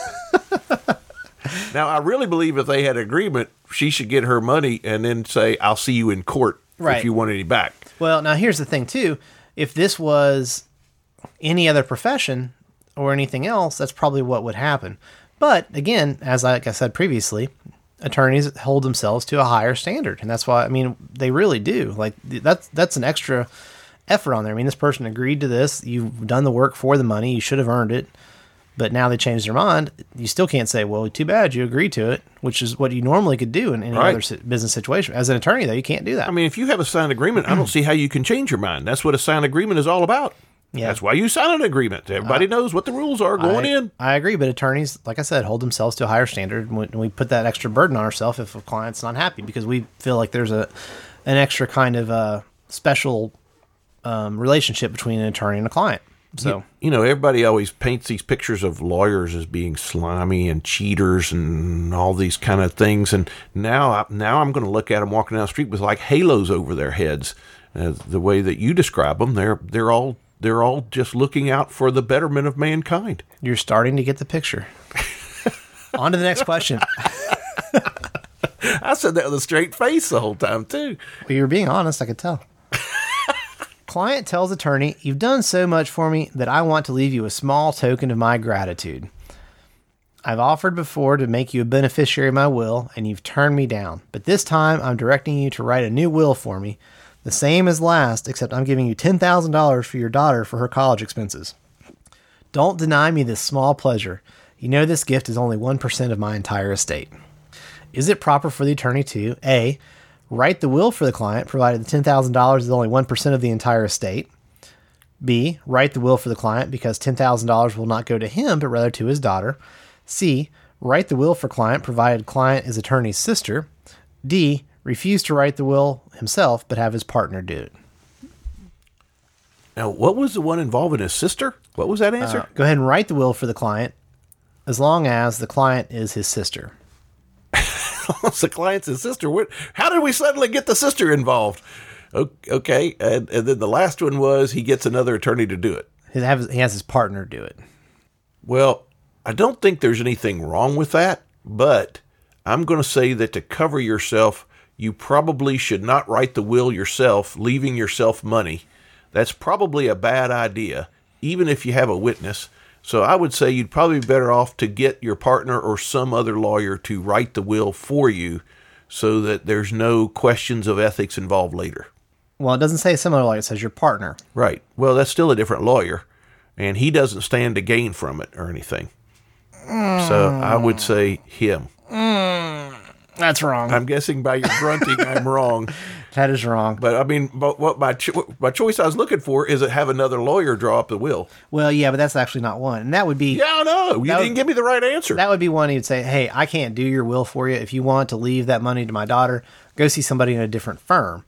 Now, I really believe if they had agreement, she should get her money and then say, I'll see you in court Right. if you want any back. Well, now here's the thing, too. If this was any other profession or anything else, that's probably what would happen. But, again, as I, like I said previously, attorneys hold themselves to a higher standard. And that's why, I mean, they really do. Like, that's, that's an extra effort on there. I mean, this person agreed to this. You've done the work for the money. You should have earned it. But now they changed their mind. You still can't say, well, too bad you agreed to it, which is what you normally could do in any Right. other si- business situation. As an attorney, though, you can't do that. I mean, if you have a signed agreement, I don't see how you can change your mind. That's what a signed agreement is all about. Yeah. That's why you sign an agreement. Everybody knows what the rules are going I, in. I agree, but attorneys, like I said, hold themselves to a higher standard. And we, and we put that extra burden on ourselves if a client's not happy because we feel like there's a an extra kind of uh, special um, relationship between an attorney and a client. So You know, everybody always paints these pictures of lawyers as being slimy and cheaters and all these kind of things. And now, I, now I'm going to look at them walking down the street with like halos over their heads. Uh, the way that you describe them, they're they're all they're all just looking out for the betterment of mankind. you're starting to get the picture. On to the next question. I said that with a straight face the whole time too. Well, you were being honest, I could tell. Client tells attorney, you've done so much for me that I want to leave you a small token of my gratitude. I've offered before to make you a beneficiary of my will, and you've turned me down. But this time, I'm directing you to write a new will for me, the same as last, except I'm giving you ten thousand dollars for your daughter for her college expenses. Don't deny me this small pleasure. You know this gift is only one percent of my entire estate. Is it proper for the attorney to A, write the will for the client, provided the ten thousand dollars is only one percent of the entire estate? B, write the will for the client because ten thousand dollars will not go to him, but rather to his daughter. C, write the will for client, provided client is attorney's sister. D, refuse to write the will himself, but have his partner do it. Now, what was the one involving his sister? What was that answer? Uh, go ahead and write the will for the client, as long as the client is his sister. It's the client's his sister. What, how did we suddenly get the sister involved? O- Okay, and, and then the last one was he gets another attorney to do it. He has he has his partner do it. Well, I don't think there's anything wrong with that, but I'm going to say that to cover yourself, you probably should not write the will yourself, leaving yourself money. That's probably a bad idea, even if you have a witness. So I would say you'd probably be better off to get your partner or some other lawyer to write the will for you so that there's no questions of ethics involved later. Well, it doesn't say similar like it says your partner. Right. Well, that's still a different lawyer, and he doesn't stand to gain from it or anything. So I would say him. That's wrong. I'm guessing by your grunting, I'm wrong. That is wrong. But I mean, but what my cho- my choice I was looking for is to have another lawyer draw up the will. Well, yeah, but that's actually not one. And that would be Yeah, I know. You That didn't would- give me the right answer. that would be one you'd say, hey, I can't do your will for you. If you want to leave that money to my daughter, go see somebody in a different firm.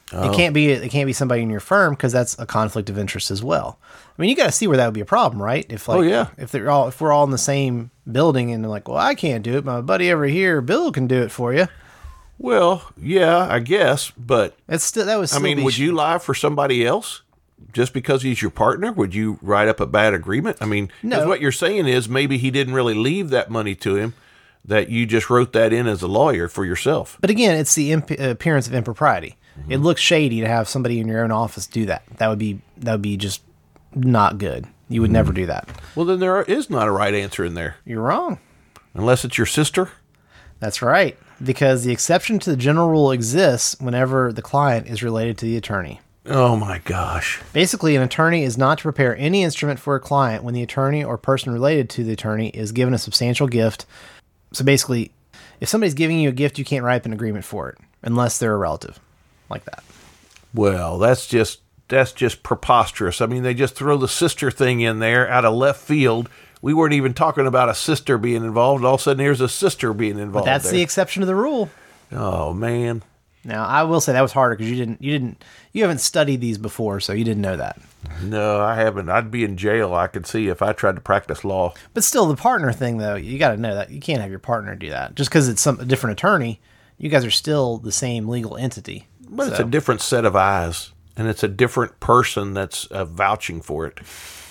It can't be it can't be somebody in your firm because that's a conflict of interest as well. I mean, you got to see where that would be a problem, right? If like, Oh, yeah. if they're all if we're all in the same building and they're like, well, I can't do it, my buddy over here, Bill, can do it for you. Well, yeah, I guess, but It's still that was. I Still mean, be would sh- you lie for somebody else just because he's your partner? Would you write up a bad agreement? I mean, because No. what you're saying is maybe he didn't really leave that money to him, that you just wrote that in as a lawyer for yourself. But again, it's the imp- appearance of impropriety. Mm-hmm. It looks shady to have somebody in your own office do that. That would be that would be just not good. You would Mm-hmm. never do that. Well, then there is not a right answer in there, You're wrong. unless it's your sister. That's right. Because the exception to the general rule exists whenever the client is related to the attorney. Oh, my gosh. Basically, an attorney is not to prepare any instrument for a client when the attorney or person related to the attorney is given a substantial gift. So basically, if somebody's giving you a gift, you can't write up an agreement for it unless they're a relative like that. Well, that's just that's just preposterous. I mean, they just throw the sister thing in there out of left field. We weren't even talking about a sister being involved. All of a sudden, there's a sister being involved. That's there. the exception to the rule. Oh, man. Now, I will say that was harder because you didn't, you didn't, you haven't studied these before, so you didn't know that. No, I haven't. I'd be in jail, I could see, if I tried to practice law. But still, the partner thing, though, you got to know that you can't have your partner do that just because it's some a different attorney. You guys are still the same legal entity. But it's So- a different set of eyes, and it's a different person that's uh, vouching for it.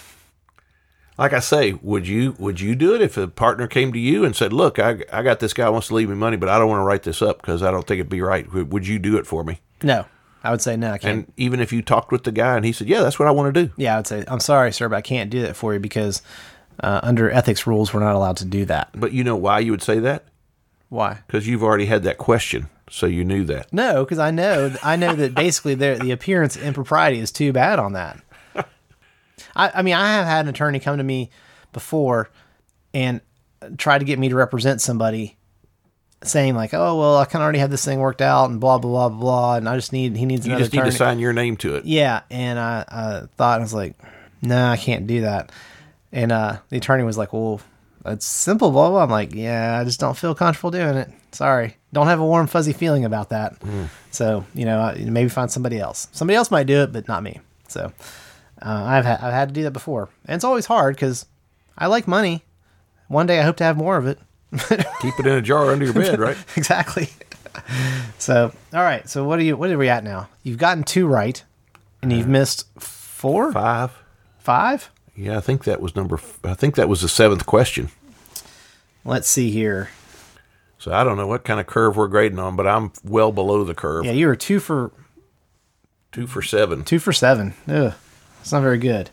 Like I say, would you would you do it if a partner came to you and said, "Look, I I got this guy who wants to leave me money, but I don't want to write this up because I don't think it'd be right." Would would you do it for me? No, I would say no. I can't. And even if you talked with the guy and he said, "Yeah, that's what I want to do," Yeah, I would say, I'm sorry, sir, but I can't do that for you because uh, under ethics rules, we're not allowed to do that. but you know why you would say that? Why? Because you've already had that question, so you knew that. No, because I know I know that basically the the appearance of impropriety is too bad on that. I, I mean, I have had an attorney come to me before and try to get me to represent somebody, saying like, "Oh, well, I kind of already have this thing worked out," and blah blah blah blah, and I just need he needs You another just need attorney. to sign your name to it. Yeah, and I, I thought I was like, "No, I can't do that." And uh, the attorney was like, "Well, it's simple, blah blah." I'm like, "Yeah, I just don't feel comfortable doing it. Sorry, don't have a warm fuzzy feeling about that." Mm. So you know, I- maybe find somebody else. Somebody else might do it, but not me. So uh, I've had I've had to do that before, and it's always hard because I like money. One day I hope to have more of it. Keep it in a jar under your bed, right? Exactly. So all right. So what are you? What are we at now? You've gotten two right, and you've missed four, Five. five. Yeah, I think that was number. f- I think that was the seventh question. Let's see here. So I don't know what kind of curve we're grading on, but I'm well below the curve. Yeah, you were two for Two for seven. two for seven. Ugh, it's not very good.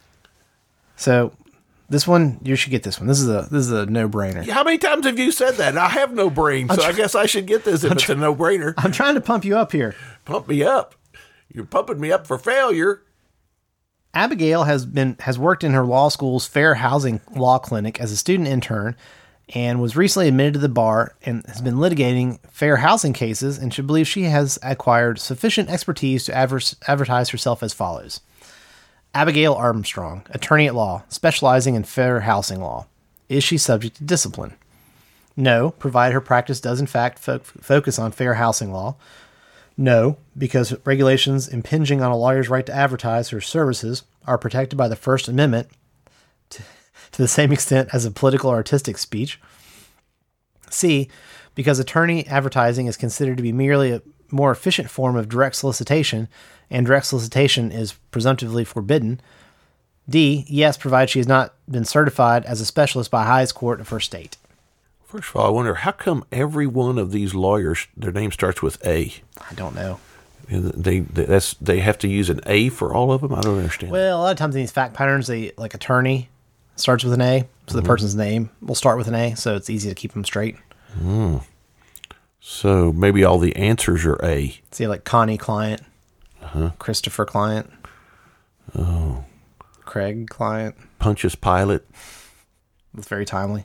So this one, you should get this one. This is a this is a no brainer. How many times have you said that? I have no brain, so I guess I should get this if it's a no-brainer. I'm trying to pump you up here. Pump me up. You're pumping me up for failure. Abigail has been has worked in her law school's fair housing law clinic as a student intern, and was recently admitted to the bar and has been litigating fair housing cases, and she believes she has acquired sufficient expertise to adver- advertise herself as follows. Abigail Armstrong, attorney at law, specializing in fair housing law. Is she subject to discipline? No, provided her practice does in fact fo- focus on fair housing law. No, because regulations impinging on a lawyer's right to advertise her services are protected by the First Amendment to, to the same extent as a political or artistic speech. C, because attorney advertising is considered to be merely a more efficient form of direct solicitation, and direct solicitation is presumptively forbidden. D, yes, provided she has not been certified as a specialist by highest court of her state. First of all, I wonder, how come every one of these lawyers, their name starts with A? I don't know. They, they that's they have to use an A for all of them? I don't understand. Well, a lot of times in these fact patterns, they like attorney starts with an A, so the person's name will start with an A, so it's easy to keep them straight. So maybe all the answers are A. See, like Connie client, Christopher client, oh, Craig client. Pontius Pilate. That's very timely.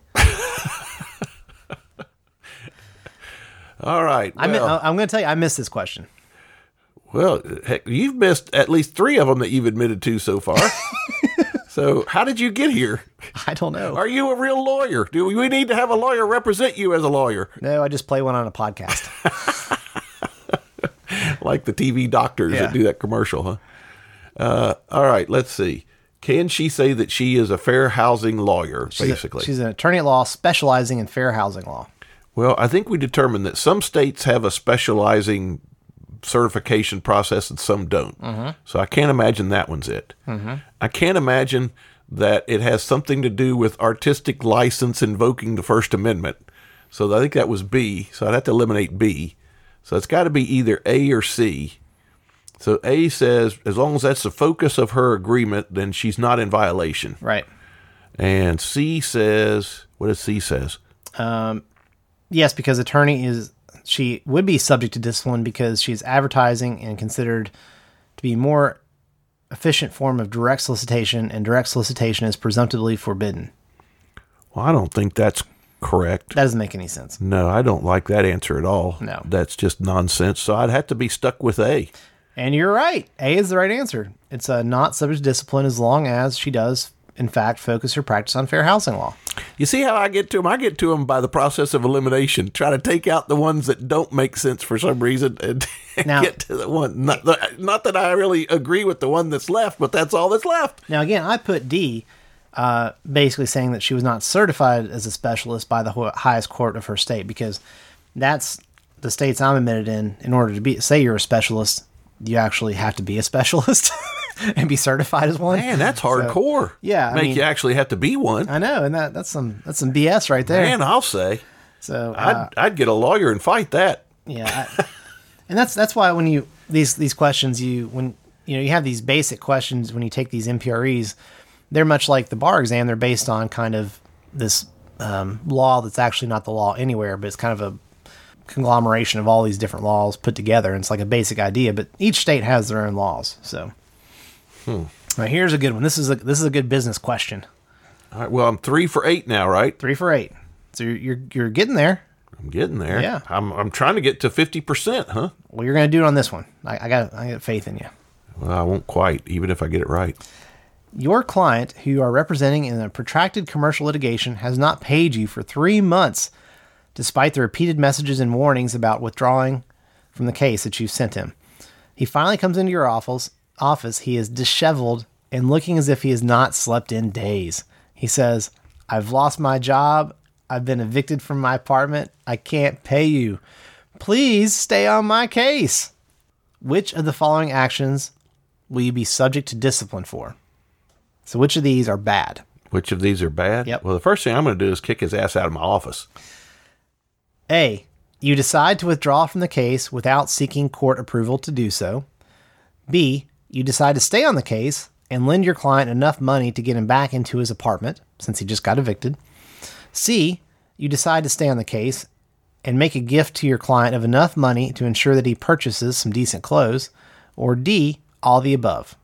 All right. I mi- Well, I'm going to tell you, I missed this question. well, heck, you've missed at least three of them that you've admitted to so far. So how did you get here? I don't know. Are you a real lawyer? Do we need to have a lawyer represent you as a lawyer? No, I just play one on a podcast. like the T V doctors Yeah. that do that commercial, huh? Uh, all right, let's see. Can she say that she is a fair housing lawyer, She's a- basically? she's an attorney at law specializing in fair housing law. Well, I think we determined that some states have a specializing certification process and some don't. Mm-hmm. So I can't imagine that one's it. Mm-hmm. I can't imagine that it has something to do with artistic license invoking the First Amendment. So I think that was B. So I'd have to eliminate B. So it's got to be either A or C. So A says, as long as that's the focus of her agreement, then she's not in violation. Right. And C says, what does C says? Yes, because attorney is she would be subject to discipline because she's advertising and considered to be more efficient form of direct solicitation, and direct solicitation is presumptively forbidden. Well, I don't think that's correct. That doesn't make any sense. No, I don't like that answer at all. No. That's just nonsense. So I'd have to be stuck with A. And you're right. A is the right answer. It's uh, not subject to discipline as long as she does, in fact, focus her practice on fair housing law. You see how I get to them? I get to them by the process of elimination. Try to take out the ones that don't make sense for some reason and Now- get to the one. Not, the, not that I really agree with the one that's left, but that's all that's left. Now, again, I put D, uh, basically saying that she was not certified as a specialist by the ho- highest court of her state, because that's the states I'm admitted in. In order to be say you're a specialist, you actually have to be a specialist and be certified as one. Man, that's hardcore. yeah, I Make mean- you actually have to be one. I know, and that that's some that's some B S right there. Man, I'll say. so uh, I'd, I'd get a lawyer and fight that. yeah, I, and that's that's why when you these these questions you when you know you have these basic questions when you take these M P R Es, they're much like the bar exam. They're based on kind of this um, law that's actually not the law anywhere, but it's kind of a conglomeration of all these different laws put together. And it's like a basic idea, but each state has their own laws. So, Hmm. All right, here's a good one. This is a this is a good business question. All right, well, I'm three for eight now, right? Three for eight. So you're you're, you're getting there. I'm getting there. Yeah. I'm, I'm trying to get to fifty percent, huh? Well, you're gonna do it on this one. I, I got I got faith in you. Well, I won't quite, even if I get it right. Your client, who you are representing in a protracted commercial litigation, has not paid you for three months, despite the repeated messages and warnings about withdrawing from the case that you sent him. He finally comes into your office. Office. He is disheveled and looking as if he has not slept in days. He says, "I've lost my job. I've been evicted from my apartment. I can't pay you. Please stay on my case." Which of the following actions will you be subject to discipline for? So which of these are bad? Which of these are bad? Yep. Well, the first thing I'm going to do is kick his ass out of my office. A. You decide to withdraw from the case without seeking court approval to do so. B. You decide to stay on the case and lend your client enough money to get him back into his apartment, since he just got evicted. C. You decide to stay on the case and make a gift to your client of enough money to ensure that he purchases some decent clothes. Or D. All the above.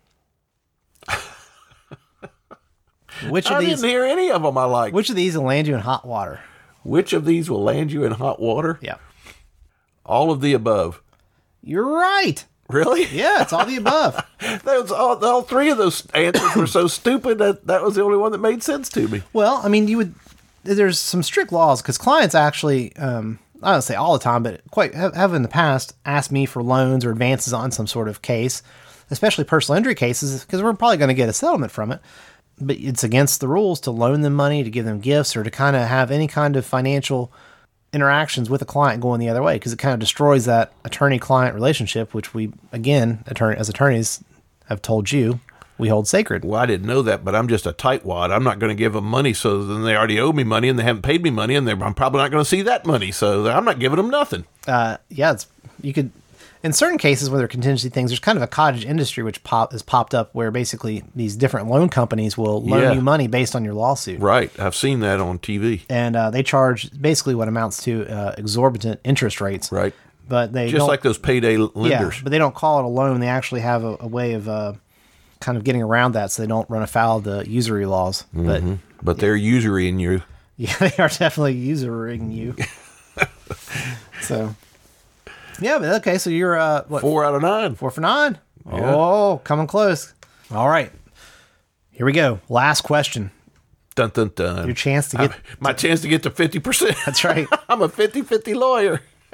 Which of I these? didn't hear any of them I like. Which of these will land you in hot water? Which of these will land you in hot water? Yeah, All of the above. you're right. Really? Yeah, it's all the above. Those, all, all three of those answers were so stupid that that was the only one that made sense to me. Well, I mean, you would. There's some strict laws because clients actually, um, I don't say all the time, but quite have, have in the past asked me for loans or advances on some sort of case, especially personal injury cases, because we're probably going to get a settlement from it. But it's against the rules to loan them money, to give them gifts, or to kind of have any kind of financial interactions with a client going the other way, because it kind of destroys that attorney-client relationship, which we, again, attorney as attorneys, have told you we hold sacred. Well, I didn't know that, but I'm just a tightwad. I'm not going to give them money, so then they already owe me money, and they haven't paid me money, and they're, I'm probably not going to see that money, so I'm not giving them nothing. Uh, yeah, it's you could. In certain cases where there are contingency things, there's kind of a cottage industry which pop has popped up where basically these different loan companies will loan Yeah. you money based on your lawsuit. Right. I've seen that on T V. And uh, they charge basically what amounts to uh, exorbitant interest rates. Right. But they Just don't, like those payday lenders. Yeah, but they don't call it a loan. They actually have a, a way of uh, kind of getting around that so they don't run afoul of the usury laws. But But they're usury in you. yeah, they are definitely usuring you. So, yeah, but okay, so you're uh, what, Four out of nine. Four for nine. Oh, coming close. All right. Here we go. Last question. Dun, dun, dun. Your chance to get. My chance to get to fifty percent. That's right. I'm a fifty-fifty lawyer.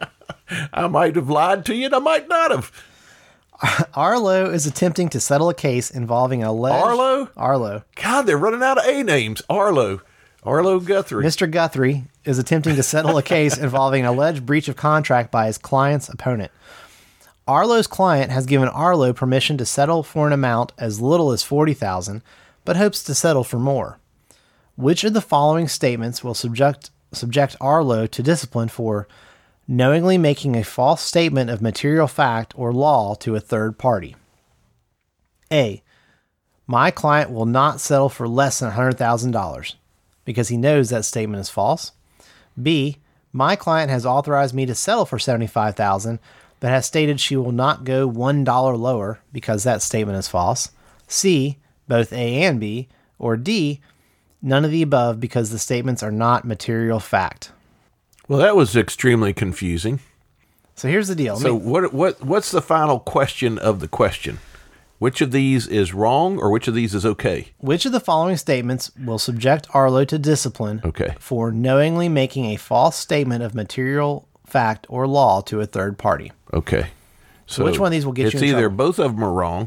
I might have lied to you and I might not have. Arlo is attempting to settle a case involving an alleged... Arlo? Arlo. God, they're running out of A names. Arlo. Arlo Guthrie. Mister Guthrie is attempting to settle a case involving an alleged breach of contract by his client's opponent. Arlo's client has given Arlo permission to settle for an amount as little as forty thousand dollars, but hopes to settle for more. Which of the following statements will subject subject Arlo to discipline for knowingly making a false statement of material fact or law to a third party? A. My client will not settle for less than one hundred thousand dollars because he knows that statement is false. B. My client has authorized me to settle for seventy-five thousand dollars, but has stated she will not go one dollar lower because that statement is false. C. Both A and B. Or D. None of the above because the statements are not material fact. Well, that was extremely confusing. So here's the deal. Let So me- what what what's the final question of the question? Which of these is wrong or which of these is okay? Which of the following statements will subject Arlo to discipline Okay. for knowingly making a false statement of material fact or law to a third party? Okay. So which one of these will get it's you in either trouble? both of them are wrong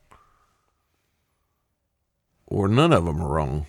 or none of them are wrong.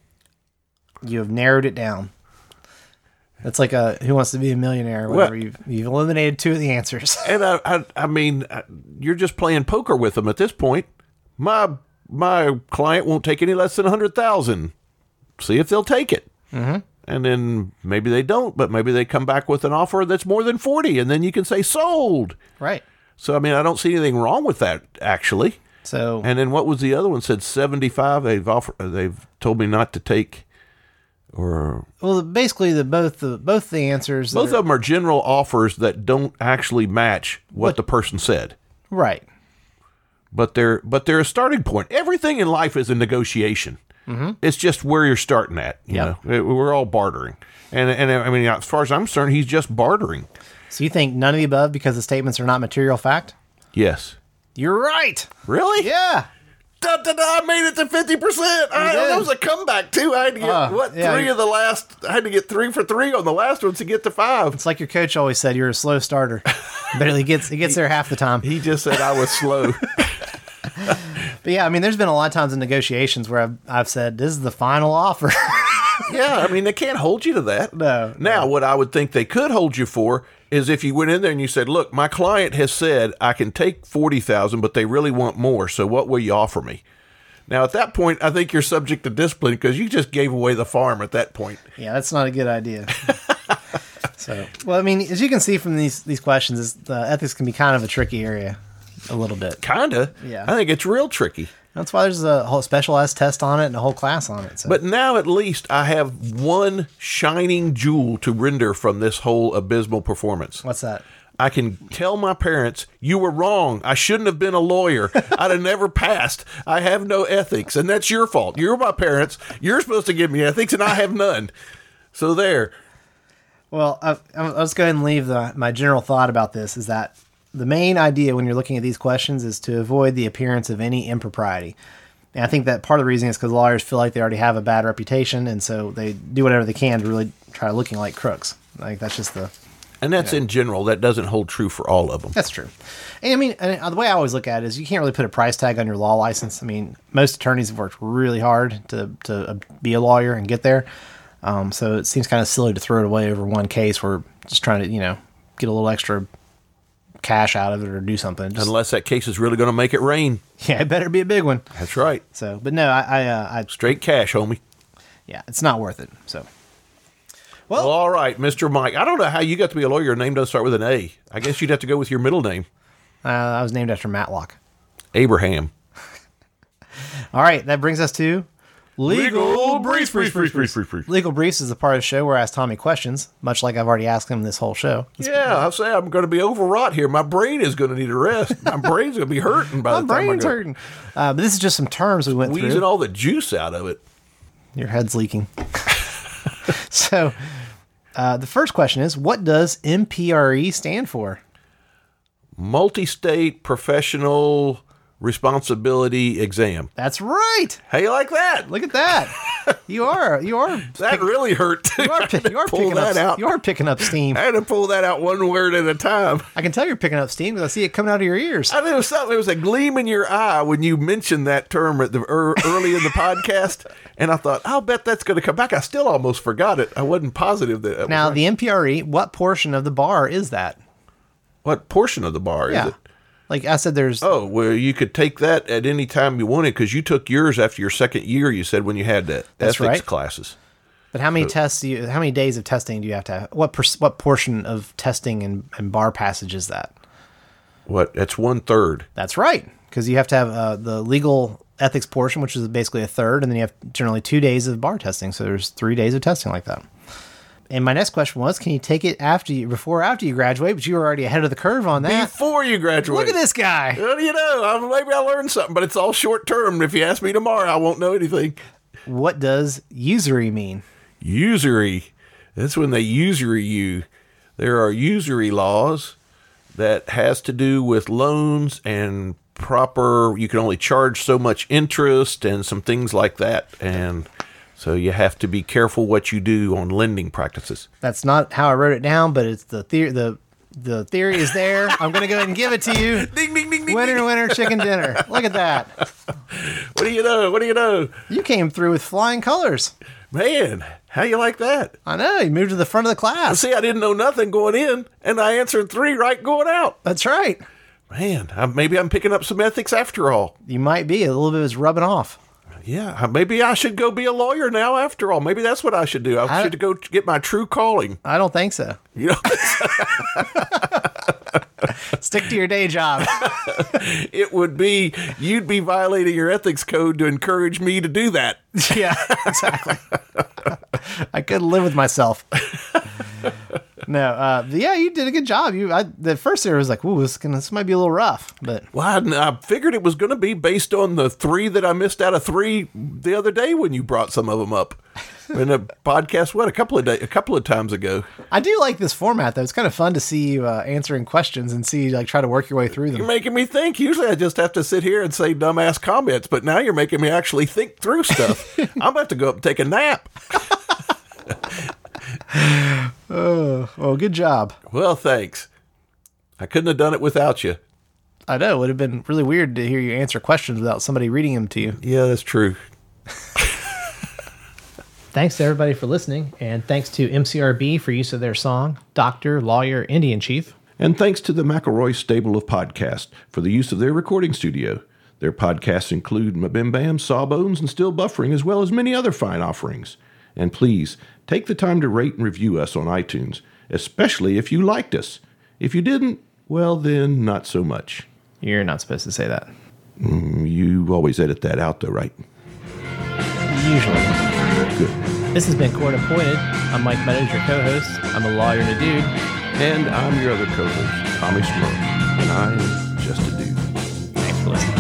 You have narrowed it down. That's like a Who Wants to Be a Millionaire or whatever. Well- You've, you've eliminated two of the answers. And I, I, I mean, I- you're just playing poker with them at this point. My my client won't take any less than a hundred thousand. See if they'll take it, mm-hmm. and then maybe they don't, but maybe they come back with an offer that's more than forty, and then you can say sold. Right. So I mean, I don't see anything wrong with that actually. So And then what was the other one? Said seventy-five. They've offered. They've told me not to take. Or well, basically, the both the both the answers. both are, of them are general offers that don't actually match what, What- the person said. right. But they're but they're a starting point. Everything in life is a negotiation. Mm-hmm. It's just where you're starting at. You Yep. know, we're all bartering, and and I mean, as far as I'm concerned, he's just bartering. So you think none of the above because the statements are not material fact? Yes. You're right. Really? Yeah. Da, da, da, I made it to fifty percent. did. That was a comeback too. I had to get Uh, what yeah, three you- of the last. I had to get three for three on the last one to get to five. It's like your coach always said, you're a slow starter. But he gets he gets there half the time. He just said I was slow. But yeah, I mean, there's been a lot of times in negotiations where I've, I've said, this is the final offer. Yeah, I mean, they can't hold you to that. No, Now, what I would think they could hold you for is if you went in there and you said, look, my client has said I can take forty thousand dollars, but they really want more. So what will you offer me? Now, at that point, I think you're subject to discipline because you just gave away the farm at that point. Yeah, that's not a good idea. So, well, I mean, as you can see from these these questions, is the ethics can be kind of a tricky area, a little bit. Kinda. Yeah. I think it's real tricky. That's why there's a whole specialized test on it and a whole class on it. So. But now at least I have one shining jewel to render from this whole abysmal performance. What's that? I can tell my parents, you were wrong. I shouldn't have been a lawyer. I'd have never passed. I have no ethics, and that's your fault. You're my parents. You're supposed to give me ethics, and I have none. So there. Well, I, I, let's go ahead and leave the, my general thought about this is that the main idea when you're looking at these questions is to avoid the appearance of any impropriety. And I think that part of the reason is because lawyers feel like they already have a bad reputation, and so they do whatever they can to really try looking like crooks. Like that's just the And that's in general. That doesn't hold true for all of them. that's true. And I mean, and the way I always look at it is you can't really put a price tag on your law license. I mean, most attorneys have worked really hard to to be a lawyer and get there. Um, so it seems kind of silly to throw it away over one case. We're just trying to, you know, get a little extra cash out of it or do something. Just, Unless that case is really going to make it rain. yeah, it better be a big one. That's right. So, but no, I, I, uh, I, Straight cash, homie. yeah, it's not worth it. So, Well, all right, Mister Mike. I don't know how you got to be a lawyer. Your name doesn't start with an A. I guess you'd have to go with your middle name, uh, I was named after Matlock. Abraham. All right, that brings us to Legal Briefs. briefs, briefs, briefs, briefs, briefs. Legal Briefs is a part of the show where I ask Tommy questions, much like I've already asked him this whole show. Yeah, I say I'm going to be overwrought here. My brain is going to need a rest. My brain's going to be hurting by My the time I brain's go. hurting. Uh, but this is just some terms we went Wheezing through. all the juice out of it. Your head's leaking. So, uh, the first question is, what does M P R E stand for? Multi-state professional responsibility exam. That's right. How you like that? Look at that. You are. You are. That pick, really hurt. you are, pick, you are pull picking that up. out. You are picking up steam. I had to pull that out one word at a time. I can tell you're picking up steam because I see it coming out of your ears. I mean, it was something. It was a gleam in your eye when you mentioned that term at the er, early in the podcast, and I thought, I'll bet that's going to come back. I still almost forgot it. I wasn't positive that. It Now, was right. the M P R E, what portion of the bar is that? What portion of the bar Yeah. is it? Like I said, there's. Oh, well, you could take that at any time you wanted because you took yours after your second year. You said when you had that That's ethics right. classes. But how many tests do you? How many days of testing do you have to have? What per, what portion of testing and, and bar passage is that? What? That's one third. That's right, because you have to have uh, the legal ethics portion, which is basically a third, and then you have generally two days of bar testing. So there's three days of testing like that. And my next question was, can you take it after you, before or after you graduate? But you were already ahead of the curve on that. Before you graduate. Look at this guy. What do you know? I, maybe I learned something, but it's all short term. If you ask me tomorrow, I won't know anything. What does usury mean? Usury. That's when they usury you. There are usury laws that has to do with loans and proper, you can only charge so much interest and some things like that. And so you have to be careful what you do on lending practices. That's not how I wrote it down, but it's the theory. The the theory is there. I'm going to go ahead and give it to you. Ding, ding, ding, ding. Winner, winner, chicken dinner. Look at that. What do you know? What do you know? You came through with flying colors. Man, how you like that? I know. You moved to the front of the class. See, I didn't know nothing going in, and I answered three right going out. That's right. Man, I, maybe I'm picking up some ethics after all. You might be. A little bit is rubbing off. Yeah, maybe I should go be a lawyer now after all. Maybe that's what I should do. I, I- should go get my true calling. I don't think so. You know, Stick to your day job. it would be, you'd be violating your ethics code to encourage me to do that. Yeah, exactly. I couldn't live with myself. No, uh, yeah, you did a good job. You, I, the first year was like, "Ooh, this, gonna, this might be a little rough," but Well, I, I figured it was going to be based on the three that I missed out of three the other day when you brought some of them up in a podcast. What a couple of day, a couple of times ago. I do like this format though. It's kind of fun to see you uh, answering questions and see like try to work your way through them. You're making me think. Usually, I just have to sit here and say dumbass comments, but now you're making me actually think through stuff. I'm about to go up and take a nap. Oh, well, good job. Well, thanks. I couldn't have done it without you. I know it would have been really weird to hear you answer questions without somebody reading them to you. Yeah, that's true. Thanks to everybody for listening, and thanks to M C R B for use of their song, Doctor, Lawyer, Indian Chief. And thanks to the McElroy stable of podcasts for the use of their recording studio. Their podcasts include Mabim Bam, Sawbones, and Still Buffering, as well as many other fine offerings. And please, take the time to rate and review us on iTunes, especially if you liked us. If you didn't, well then, not so much. You're not supposed to say that. Mm, you always edit that out though, right? Usually. Good. This has been Court Appointed. I'm Mike Meadows, your co-host. I'm a lawyer and a dude. And I'm your other co-host, Tommy Smurf, and I am just a dude. Thanks for listening.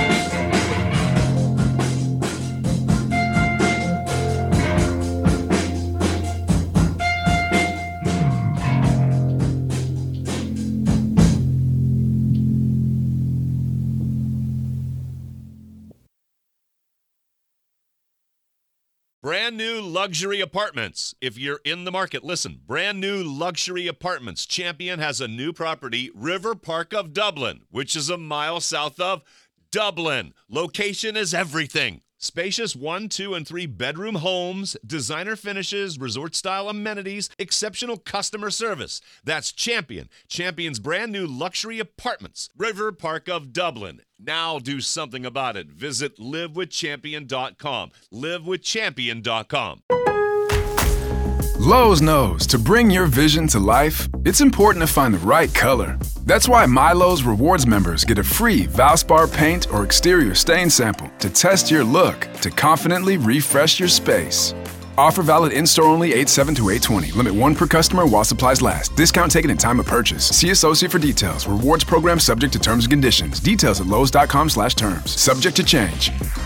Brand new luxury apartments. If you're in the market, listen. Brand new luxury apartments. Champion has a new property, River Park of Dublin, which is a mile south of Dublin. Location is everything. Spacious one, two, and three bedroom homes, designer finishes, resort-style amenities, exceptional customer service. That's Champion. Champion's brand new luxury apartments, River Park of Dublin. Now do something about it. Visit live with champion dot com. live with champion dot com. Lowe's knows to bring your vision to life, it's important to find the right color. That's why MyLowe's Rewards members get a free Valspar paint or exterior stain sample to test your look to confidently refresh your space. Offer valid in-store only eight seven to eight twenty. Limit one per customer while supplies last. Discount taken in time of purchase. See associate for details. Rewards program subject to terms and conditions. Details at lowes dot com slash terms. Subject to change.